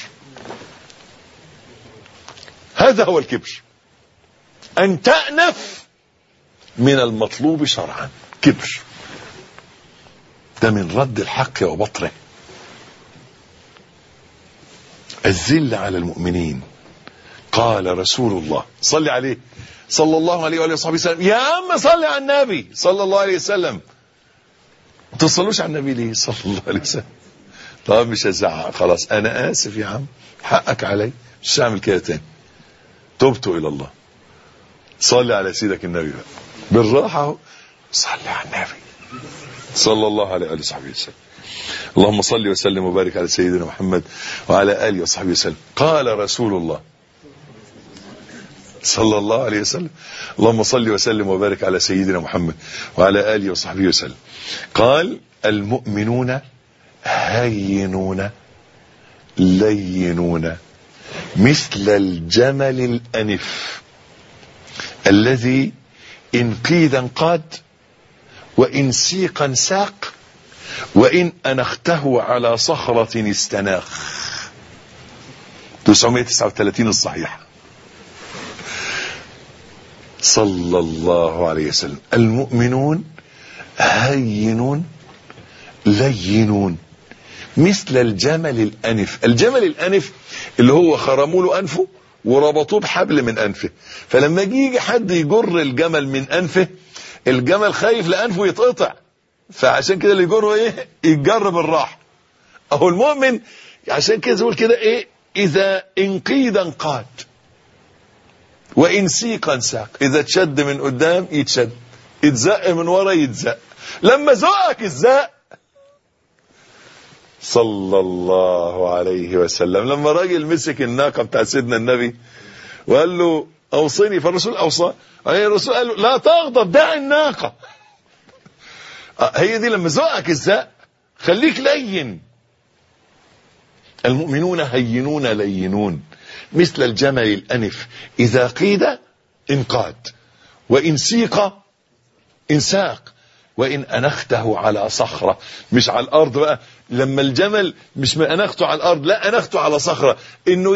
هذا هو الكبر، ان تأنف من المطلوب شرعا. كبر ده من رد الحق وبطره. الذل على المؤمنين قال رسول الله صلى عليه صلى الله عليه وآله وصحبه وسلم. يا عم صلي على النبي صلى الله عليه وسلم. ما تصلوش على النبي ليه صلى الله عليه وسلم؟ طب مش هزعق خلاص، انا اسف يا عم، حقك علي، مش هعمل كده تاني، تبت الى الله. صلي على سيدك النبي بقى بالراحه اهو، صلي على النبي صلى الله عليه وآله وصحبه وسلم. اللهم صل وسلم وبارك على سيدنا محمد وعلى آله وصحبه وسلم. قال رسول الله صلى الله عليه وسلم. اللهم صل وسلم وبارك على سيدنا محمد وعلى آله وصحبه وسلم. قال المؤمنون هينون لينون مثل الجمل الأنف الذي إن قيد انقاد وإن سيقا ساق وإن أنخته على صخرة استناخ. 939 الصحيحة. صلى الله عليه وسلم. المؤمنون هينون لينون مثل الجمل الأنف. الجمل الأنف اللي هو خرموا له أنفه وربطوه بحبل من أنفه، فلما يجي حد يجر الجمل من أنفه، الجمل خايف لأنفه يتقطع، فعشان كده اللي يجره ايه؟ يتجر بالراحه. اهو المؤمن عشان كده يقول كده ايه؟ اذا انقيد انقاد وان سيقا ساق. اذا اتشد من قدام يتشد، اتزق من ورا يتزق. لما زقك الزق صلى الله عليه وسلم، لما راجل مسك الناقه بتاع سيدنا النبي وقال له اوصني، فالرسول اوصى، الرسول قال له لا تغضب، دع الناقه. هي دي لما زقك الزق، خليك لين. المؤمنون هينون لينون مثل الجمل الأنف إذا قيد انقاد وإن سيق انساق وإن أنخته على صخرة. مش على الأرض بقى، لما الجمل مش أنخته على الأرض، لا أنخته على صخرة، إنه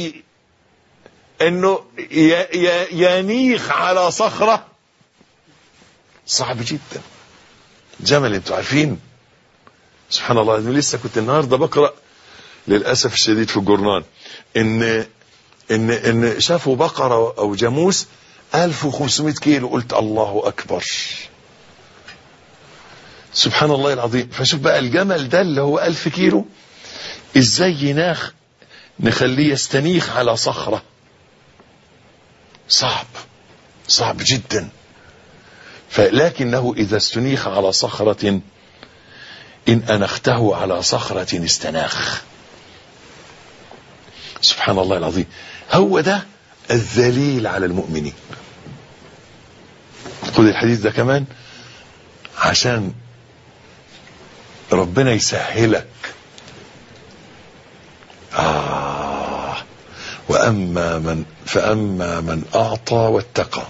ينيخ على صخرة، صعب جدا. جمل انتوا عارفين سبحان الله. انا لسه كنت النهارده بقرا للاسف الشديد في الجورنال ان شافوا بقره او جاموس 1500 كيلو. قلت الله اكبر سبحان الله العظيم. فشوف بقى الجمل ده اللي هو 1000 كيلو ازاي يناخ، نخليه يستنيخ على صخره. صعب جدا. فلكنه إذا استنيخ على صخرة إن أنخته على صخرة استناخ. سبحان الله العظيم. هو ده الذليل على المؤمنين. خذ الحديث ده كمان عشان ربنا يسهلك. فأما من أعطى واتقى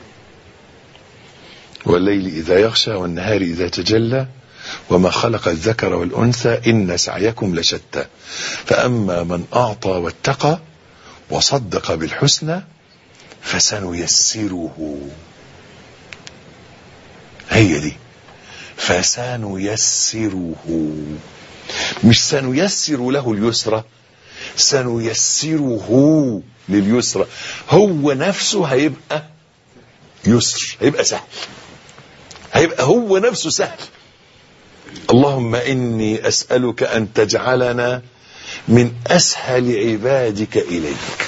والليل إذا يغشى والنهار إذا تجلى وما خلق الذكر والأنثى إن سعيكم لشتى. فأما من أعطى واتقى وصدق بالحسنى فسنيسره. هي دي فسنيسره، مش سنيسر له اليسرى، سنيسره لليسرى. هو نفسه هيبقى يسر، هيبقى سهل، هيبقى هو نفسه سهل. اللهم إني أسألك أن تجعلنا من أسهل عبادك إليك.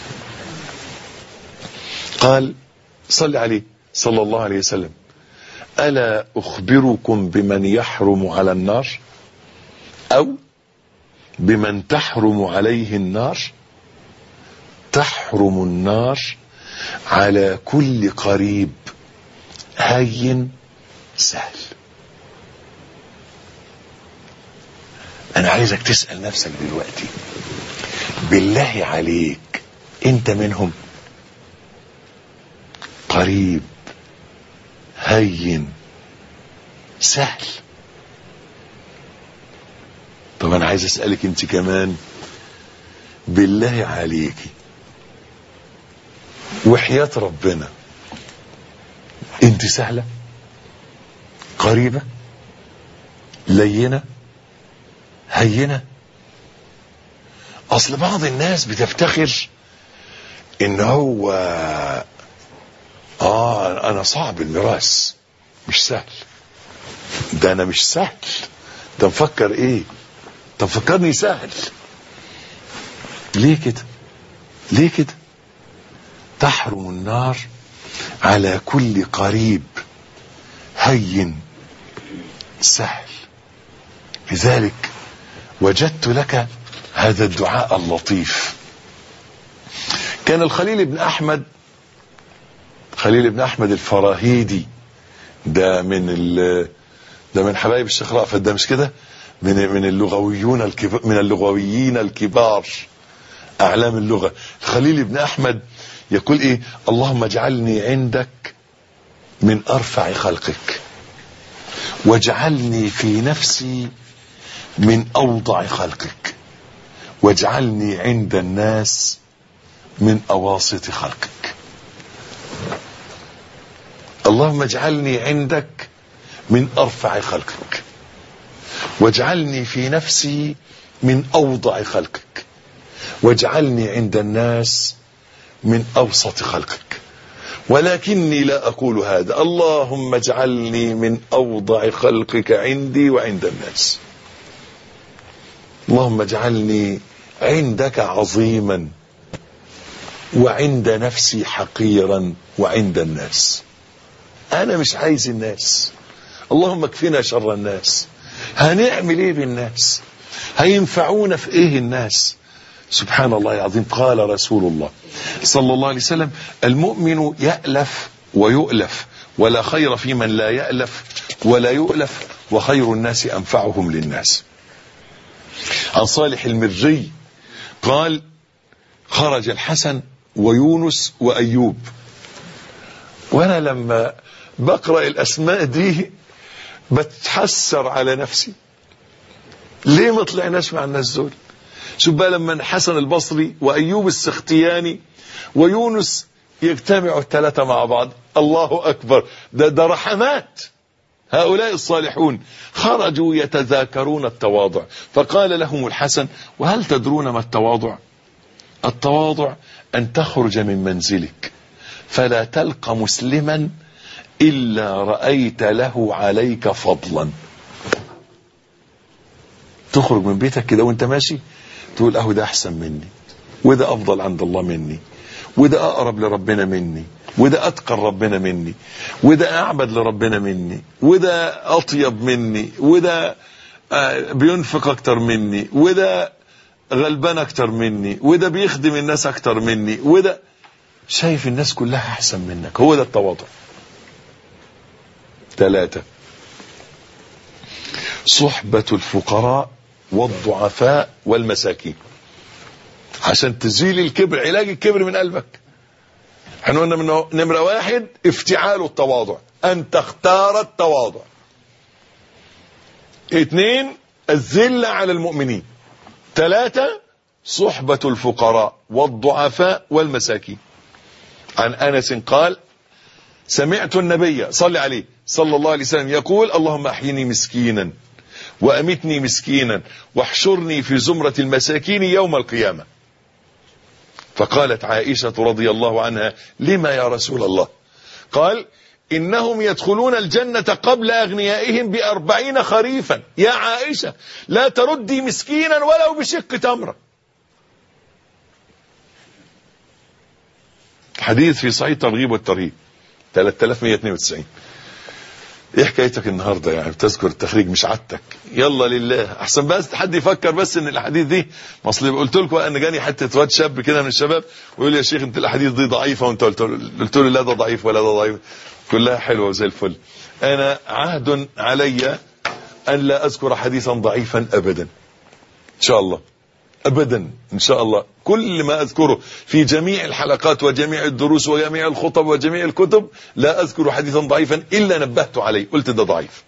قال صلى عليه صلى الله عليه وسلم ألا أخبركم بمن يحرم على النار أو بمن تحرم عليه النار؟ تحرم النار على كل قريب هين سهل. أنا عايزك تسأل نفسك دلوقتي بالله عليك أنت منهم؟ قريب هين سهل. طب أنا عايز أسألك أنت كمان بالله عليكي وحياة ربنا، أنت سهلة؟ قريبة؟ لينة؟ هينة؟ أصل بعض الناس بتفتخر ان هو انا صعب الميراث، مش سهل، ده انا مش سهل، ده مفكر ايه، ده مفكرني سهل. ليه كده؟ ليه كده؟ تحرم النار على كل قريب هين سهل. لذلك وجدت لك هذا الدعاء اللطيف. كان الخليل بن احمد، خليل بن احمد الفراهيدي، ده من حبايب الشيخ رأفت، ده مش كده؟ من اللغويين الكبار، اعلام اللغة. الخليل بن احمد يقول ايه؟ اللهم اجعلني عندك من ارفع خلقك، واجعلني في نفسي من اوضع خلقك، واجعلني عند الناس من اواسط خلقك. اللهم اجعلني عندك من ارفع خلقك، واجعلني في نفسي من اوضع خلقك، واجعلني عند الناس من اوسط خلقك. ولكني لا اقول هذا، اللهم اجعلني من اوضع خلقك عندي وعند الناس. اللهم اجعلني عندك عظيما، وعند نفسي حقيرا، وعند الناس. انا مش عايز الناس، اللهم اكفنا شر الناس. هنعمل ايه بالناس؟ هينفعونا في ايه الناس؟ سبحان الله العظيم. قال رسول الله صلى الله عليه وسلم: المؤمن يألف ويؤلف، ولا خير في من لا يألف ولا يؤلف، وخير الناس أنفعهم للناس. عن صالح المرجي قال: خرج الحسن ويونس وأيوب. وأنا لما بقرأ الأسماء دي بتحسر على نفسي، ليه ما طلعناش مع الناس دول؟ شوف بقى لما الحسن البصري وأيوب السختياني ويونس يجتمعوا الثلاثة مع بعض، الله أكبر، ده رحمات. هؤلاء الصالحون خرجوا يتذاكرون التواضع، فقال لهم الحسن: وهل تدرون ما التواضع؟ التواضع أن تخرج من منزلك فلا تلقى مسلما إلا رأيت له عليك فضلا. تخرج من بيتك كده وانت ماشي تقول: اهو ده احسن مني، وده افضل عند الله مني، وده اقرب لربنا مني، وده اتقى ربنا مني، وده اعبد لربنا مني، وده اطيب مني، وده بينفق اكتر مني، وده غلبان اكتر مني، وده بيخدم الناس اكتر مني، وده شايف الناس كلها احسن منك. هو ده التواضع. 3: صحبة الفقراء والضعفاء والمساكين. عشان تزيل الكبر، علاج الكبر من قلبك. احنا قلنا منه نمرة 1 افتعال التواضع، ان تختار التواضع. 2 الذلة على المؤمنين. 3 صحبة الفقراء والضعفاء والمساكين. عن أنس قال: سمعت النبي صلى عليه صلى الله عليه وسلم يقول: اللهم احيني مسكينا وأمتني مسكينا واحشرني في زمرة المساكين يوم القيامة. فقالت عائشة رضي الله عنها: لما يا رسول الله؟ قال: إنهم يدخلون الجنة قبل أغنيائهم ب40 خريفا. يا عائشة لا تردي مسكينا ولو بشق تمرة. حديث في صحيح الترغيب والترهيب 3192. ايه حكايتك النهارده؟ يعني بتذكر التخريج مش عادتك. يلا لله، احسن بس حد يفكر بس ان الاحاديث دي، اصل قلت لكم ان جاني حته واد شاب كده من الشباب ويقول لي: يا شيخ انت الاحاديث دي ضعيفه، وانت قلت له: لا ده ضعيف ولا ده ضعيف، كلها حلوه وزي الفل. انا عهد علي ان لا اذكر حديثا ضعيفا ابدا ان شاء الله، ابدا ان شاء الله. كل ما اذكره في جميع الحلقات وجميع الدروس وجميع الخطب وجميع الكتب لا اذكر حديثا ضعيفا الا نبهت عليه، قلت ده ضعيف.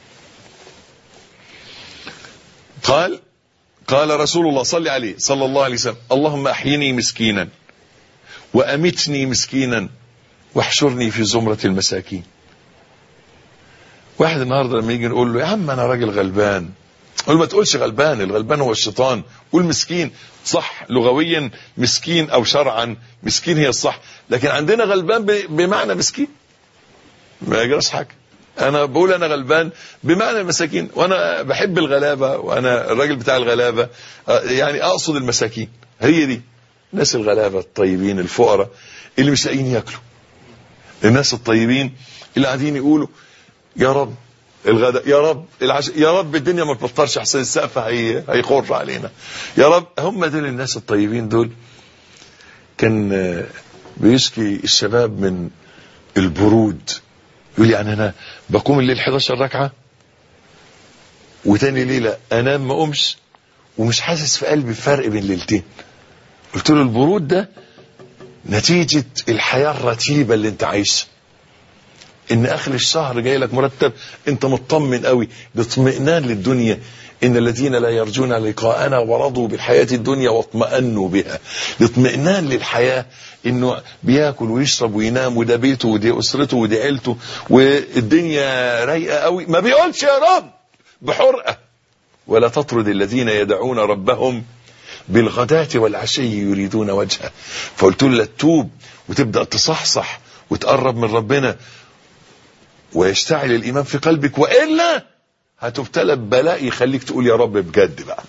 قال رسول الله صلى عليه صلى الله عليه وسلم: اللهم احيني مسكينا وامتني مسكينا واحشرني في زمرة المساكين. واحد النهارده لما يجي نقول له: يا عم انا راجل غلبان، قول ما تقولش غلبان، الغلبان هو الشيطان. قول مسكين، صح لغويا مسكين او شرعا مسكين هي الصح، لكن عندنا غلبان بمعنى مسكين ما يجراش حاجه. انا بقول انا غلبان بمعنى المساكين، وانا بحب الغلابه، وانا الراجل بتاع الغلابه، يعني اقصد المساكين، هي دي الناس الغلابه الطيبين الفقراء اللي مش لاقيين ياكلوا، الناس الطيبين اللي قاعدين يقولوا يا رب الغداء، يا رب العشاء، يا رب الدنيا ما تبطلش احسن السقف هيخر علينا يا رب. هم دول الناس الطيبين دول. كان بيشكي الشباب من البرود، يقول يعني انا بقوم الليل 11 ركعه وتاني ليله انام ما اقومش ومش حاسس في قلبي بفرق بين ليلتين. قلت له البرود ده نتيجه الحياه الرتيبه اللي انت عايشها، ان اخر الشهر جاي لك مرتب انت مطمن قوي، باطمئنان للدنيا. ان الذين لا يرجون لقاءنا ورضوا بالحياه الدنيا واطمأنوا بها، الاطمئنان للحياه، انه بياكل ويشرب وينام، وده بيته ودي اسرته ودي عيلته والدنيا رايقه قوي، ما بيقولش يا رب بحرقه. ولا تطرد الذين يدعون ربهم بالغداة والعشي يريدون وجهه. فقلت له لا تتوب وتبدا تصحصح وتقرب من ربنا ويشتعل الايمان في قلبك، والا هتبتلى ببلاء يخليك تقول يا رب بجد بقى.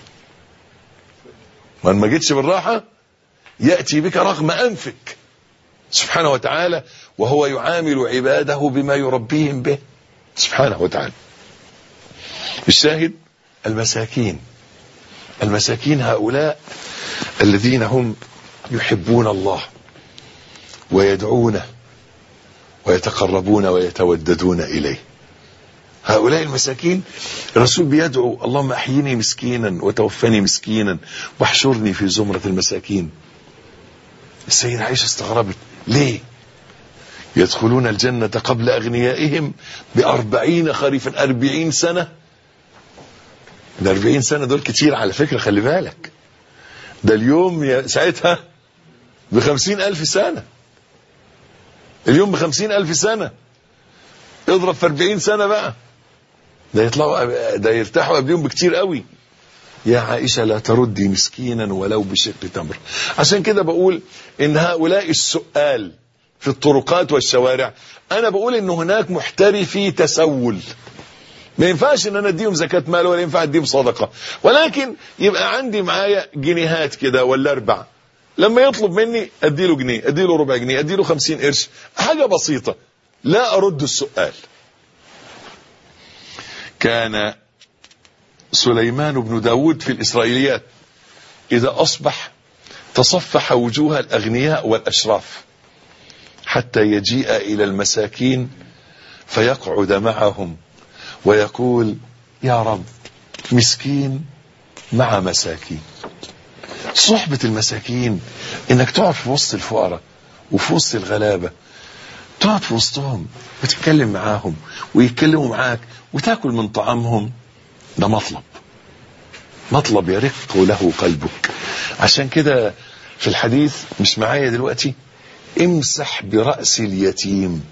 ما جيتش بالراحه ياتي بك رغم انفك سبحانه وتعالى، وهو يعامل عباده بما يربيهم به سبحانه وتعالى. الشاهد المساكين، المساكين هؤلاء الذين هم يحبون الله ويدعونه ويتقربون ويتوددون إليه. هؤلاء المساكين الرسول بيدعو اللهم أحيني مسكينا وتوفني مسكينا واحشرني في زمرة المساكين. السيدة عائشة استغربت ليه؟ يدخلون الجنة قبل أغنيائهم ب40 خريفا، 40 سنة. ده 40 سنة دول كتير على فكرة، خلي بالك، ده اليوم ساعتها ب50,000 سنة، اليوم ب50,000 سنة، اضرب في 40 سنة بقى، ده يطلعوا ده يرتاحوا قبلهم بكتير قوي. يا عائشة لا تردي مسكينا ولو بشق تمر. عشان كده بقول ان هؤلاء السؤال في الطرقات والشوارع، انا بقول ان هناك محترفي تسول، ما ينفعش ان انا اديهم زكاة مال ولا ينفع اديهم صدقة، ولكن يبقى عندي معايا جنيهات كده ولا 4، لما يطلب مني اديله جنيه، اديله ربع جنيه، اديله 50 قرش، حاجة بسيطة، لا ارد السؤال. كان سليمان بن داود في الإسرائيليات إذا أصبح تصفح وجوه الأغنياء والأشراف حتى يجيء إلى المساكين فيقعد معهم ويقول يا رب مسكين مع مساكين. صحبة المساكين إنك تقعد في وسط الفقراء وفي وسط الغلابة، تقعد في وسطهم وتتكلم معاهم ويتكلموا معاك وتاكل من طعامهم، ده مطلب يرق له قلبك. عشان كده في الحديث مش معايا دلوقتي، امسح برأس اليتيم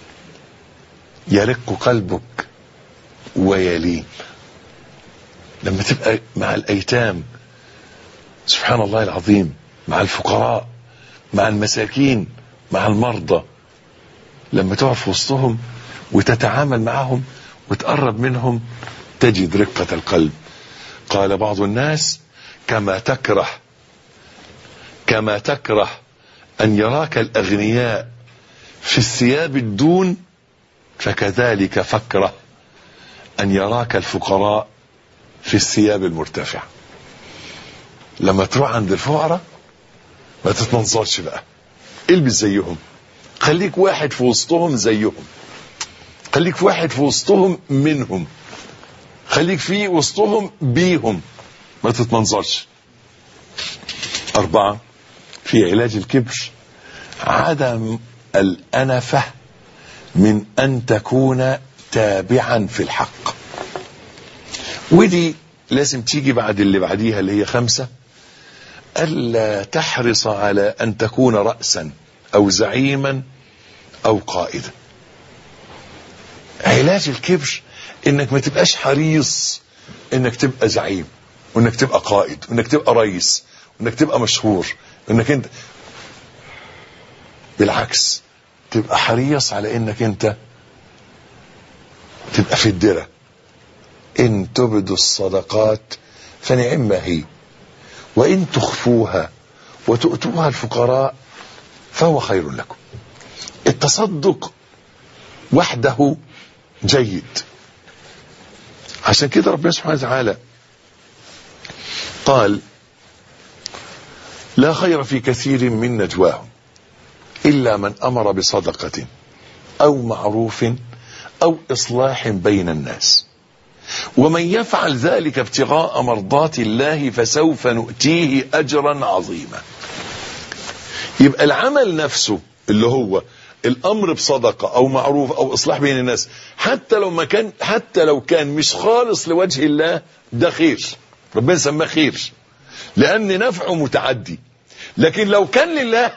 يرق قلبك ويلين. لما تبقى مع الأيتام سبحان الله العظيم، مع الفقراء، مع المساكين، مع المرضى، لما تقف في وسطهم وتتعامل معهم وتقرب منهم تجد رقة القلب. قال بعض الناس كما تكره أن يراك الأغنياء في الثياب الدون، فكذلك فكره أن يراك الفقراء في الثياب المرتفعة. لما تروح عند الفقراء ما تتنظرش بقى، البس زيهم، خليك واحد في وسطهم زيهم، خليك واحد في وسطهم منهم، خليك في وسطهم بيهم، ما تتمنظرش. 4 في علاج الكبر عدم الأنفة من أن تكون تابعا في الحق. ودي لازم تيجي بعد اللي بعديها اللي هي 5، ألا تحرص على أن تكون رأسا أو زعيما أو قائدا. علاج الكبر انك ما تبقاش حريص انك تبقى زعيم، وانك تبقى قائد، وانك تبقى رئيس، وانك تبقى مشهور، وانك انت بالعكس تبقى حريص على انك انت تبقى في الدرة. ان تبدوا الصدقات فنعم هي، وان تخفوها وتؤتوها الفقراء فهو خير لكم. التصدق وحده جيد. عشان كده ربنا سبحانه وتعالى قال: لا خير في كثير من نجواهم إلا من أمر بصدقة أو معروف أو إصلاح بين الناس، ومن يفعل ذلك ابتغاء مرضات الله فسوف نؤتيه أجرا عظيما. يبقى العمل نفسه اللي هو الأمر بصدقة أو معروف أو إصلاح بين الناس، حتى لو كان مش خالص لوجه الله، ده خير، ربنا سماه خير لأن نفعه متعدي. لكن لو كان لله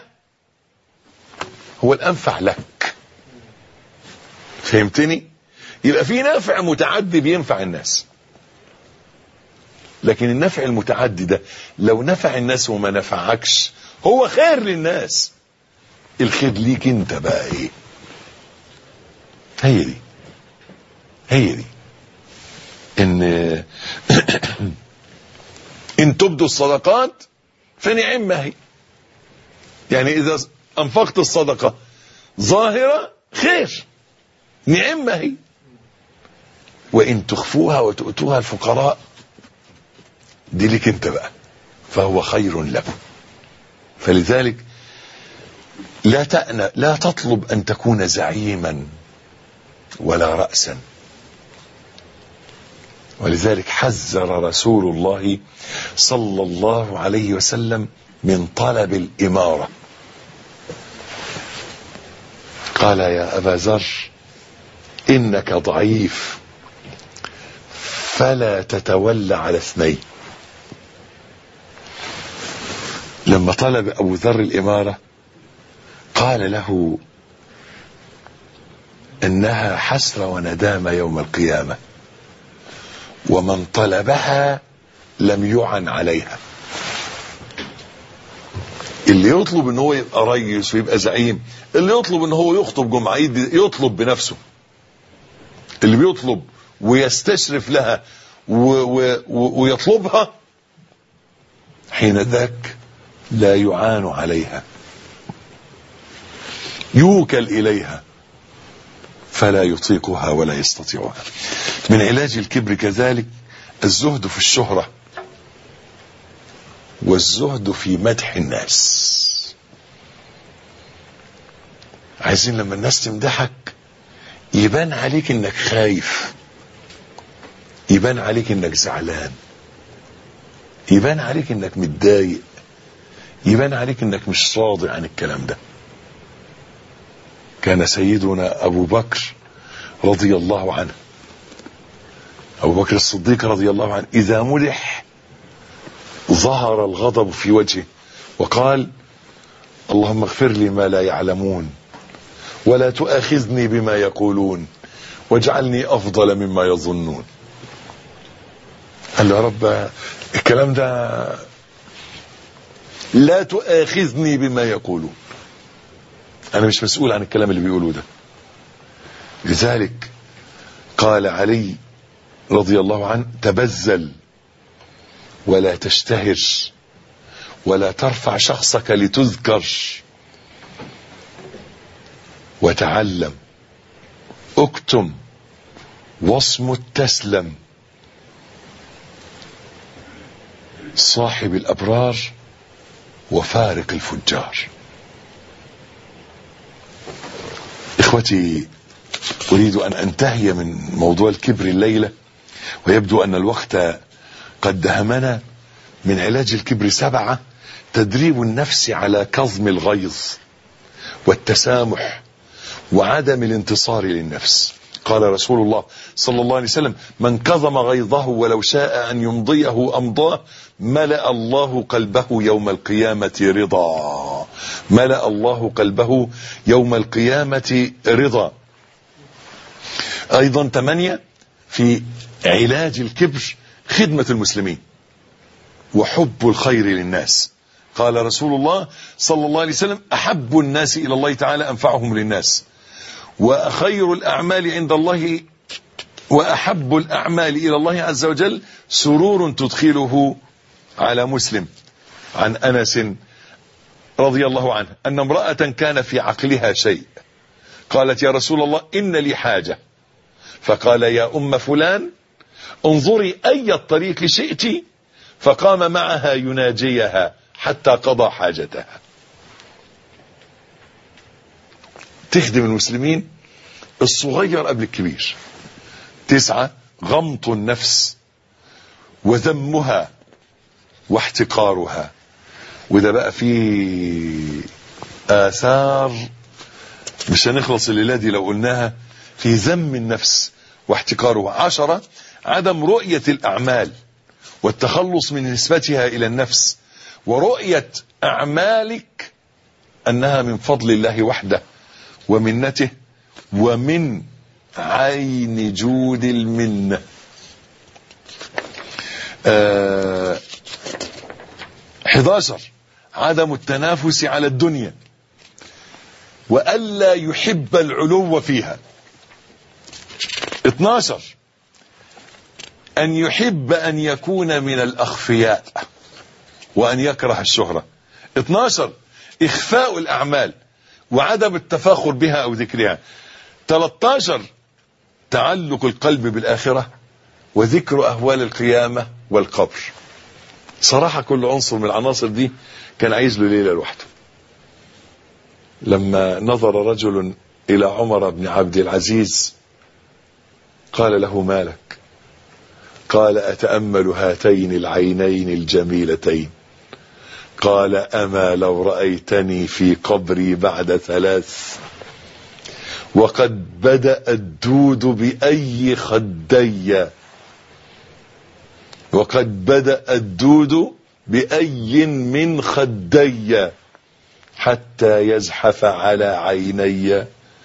هو الأنفع لك. فهمتني؟ يبقى في نفع متعدي بينفع الناس، لكن النفع المتعدي ده لو نفع الناس وما نفعكش هو خير للناس. الخير ليك انت بقى ايه؟ هي دي ان تبدوا الصدقات فنعم هي. يعني اذا انفقت الصدقة ظاهرة خير، نعم هي. وان تخفوها وتؤتوها الفقراء دي لك انت بقى فهو خير لكم. فلذلك لا تطلب ان تكون زعيما ولا رأسا. ولذلك حذر رسول الله صلى الله عليه وسلم من طلب الإمارة. قال: يا أبا ذر إنك ضعيف فلا تتولى على اثنين. لما طلب أبو ذر الإمارة قال له إنها حسرة وندامة يوم القيامة، ومن طلبها لم يعن عليها. اللي يطلب ان هو يبقى ريس ويبقى زعيم، اللي يطلب ان هو يخطب جمعة يطلب بنفسه، اللي بيطلب ويستشرف لها ويطلبها حين ذاك لا يعان عليها، يوكل إليها فلا يطيقها ولا يستطيعها. من علاج الكبر كذلك الزهد في الشهرة والزهد في مدح الناس. عايزين لما الناس تمدحك يبان عليك انك خايف، يبان عليك انك زعلان، يبان عليك انك متضايق، يبان عليك انك مش راضي عن الكلام ده. كان سيدنا أبو بكر رضي الله عنه، أبو بكر الصديق رضي الله عنه، إذا مدح ظهر الغضب في وجهه وقال: اللهم اغفر لي ما لا يعلمون ولا تؤاخذني بما يقولون واجعلني أفضل مما يظنون. قال له: يا رب الكلام ده لا تؤاخذني بما يقولون، أنا مش مسؤول عن الكلام اللي بيقولوه ده. لذلك قال علي رضي الله عنه: تبذل ولا تشتهر ولا ترفع شخصك لتذكر، وتعلم اكتم واصمت تسلم، صاحب الأبرار وفارق الفجار. إخوتي، أريد أن أنتهي من موضوع الكبر الليلة، ويبدو أن الوقت قد دهمنا. من علاج الكبر 7: تدريب النفس على كظم الغيظ والتسامح وعدم الانتصار للنفس. قال رسول الله صلى الله عليه وسلم: من كظم غيظه ولو شاء أن يمضيه أمضاه ملأ الله قلبه يوم القيامة رضا. ملأ الله قلبه يوم القيامة رضا. أيضا 8: في علاج الكبر خدمة المسلمين وحب الخير للناس. قال رسول الله صلى الله عليه وسلم: أحب الناس إلى الله تعالى أنفعهم للناس، وخير الأعمال عند الله وأحب الأعمال إلى الله عز وجل سرور تدخله على مسلم. عن أنس رضي الله عنه أن امرأة كان في عقلها شيء، قالت: يا رسول الله إن لي حاجة. فقال: يا أم فلان انظري أي الطريق شئت، فقام معها يناجيها حتى قضى حاجتها. تخدم المسلمين الصغير قبل الكبير. 9 غمط النفس وذمها واحتقارها. وده بقى فيه آثار مش هنخلص الليلة دي لو قلناها في ذم النفس واحتقارها. 10 عدم رؤية الأعمال والتخلص من نسبتها إلى النفس، ورؤية أعمالك أنها من فضل الله وحده ومنته ومن عين جود المنة. 11 عدم التنافس على الدنيا وألا يحب العلو فيها. 12 أن يحب أن يكون من الأخفياء وأن يكره الشهرة. 12 إخفاء الأعمال وعدم التفاخر بها أو ذكرها. 13 تعلق القلب بالآخرة وذكر أهوال القيامة والقبر. صراحة كل عنصر من العناصر دي كان عايز له ليلة لوحده. لما نظر رجل إلى عمر بن عبد العزيز قال له: ما لك؟ قال: أتأمل هاتين العينين الجميلتين. قال: أما لو رأيتني في قبري بعد 3 وقد بدأ الدود بأي خدي، وقد بدأ الدود بأي من خدي حتى يزحف على عيني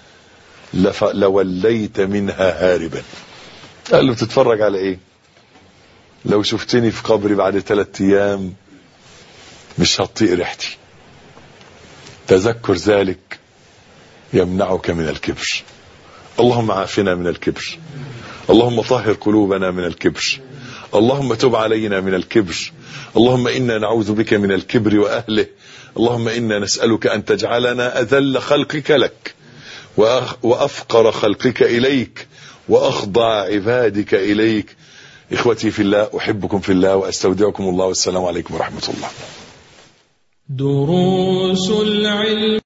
لوليت منها هاربا. قال له: بتتفرج على ايه؟ لو شفتني في قبري بعد 3 أيام مش هتطيق ريحتي. تذكر ذلك يمنعك من الكبر. اللهم عافنا من الكبر، اللهم طهر قلوبنا من الكبر، اللهم تب علينا من الكبر، اللهم إنا نعوذ بك من الكبر وأهله، اللهم إنا نسألك أن تجعلنا أذل خلقك لك وأفقر خلقك إليك وأخضع عبادك إليك. إخوتي في الله، أحبكم في الله وأستودعكم الله، والسلام عليكم ورحمة الله. دروس العلم.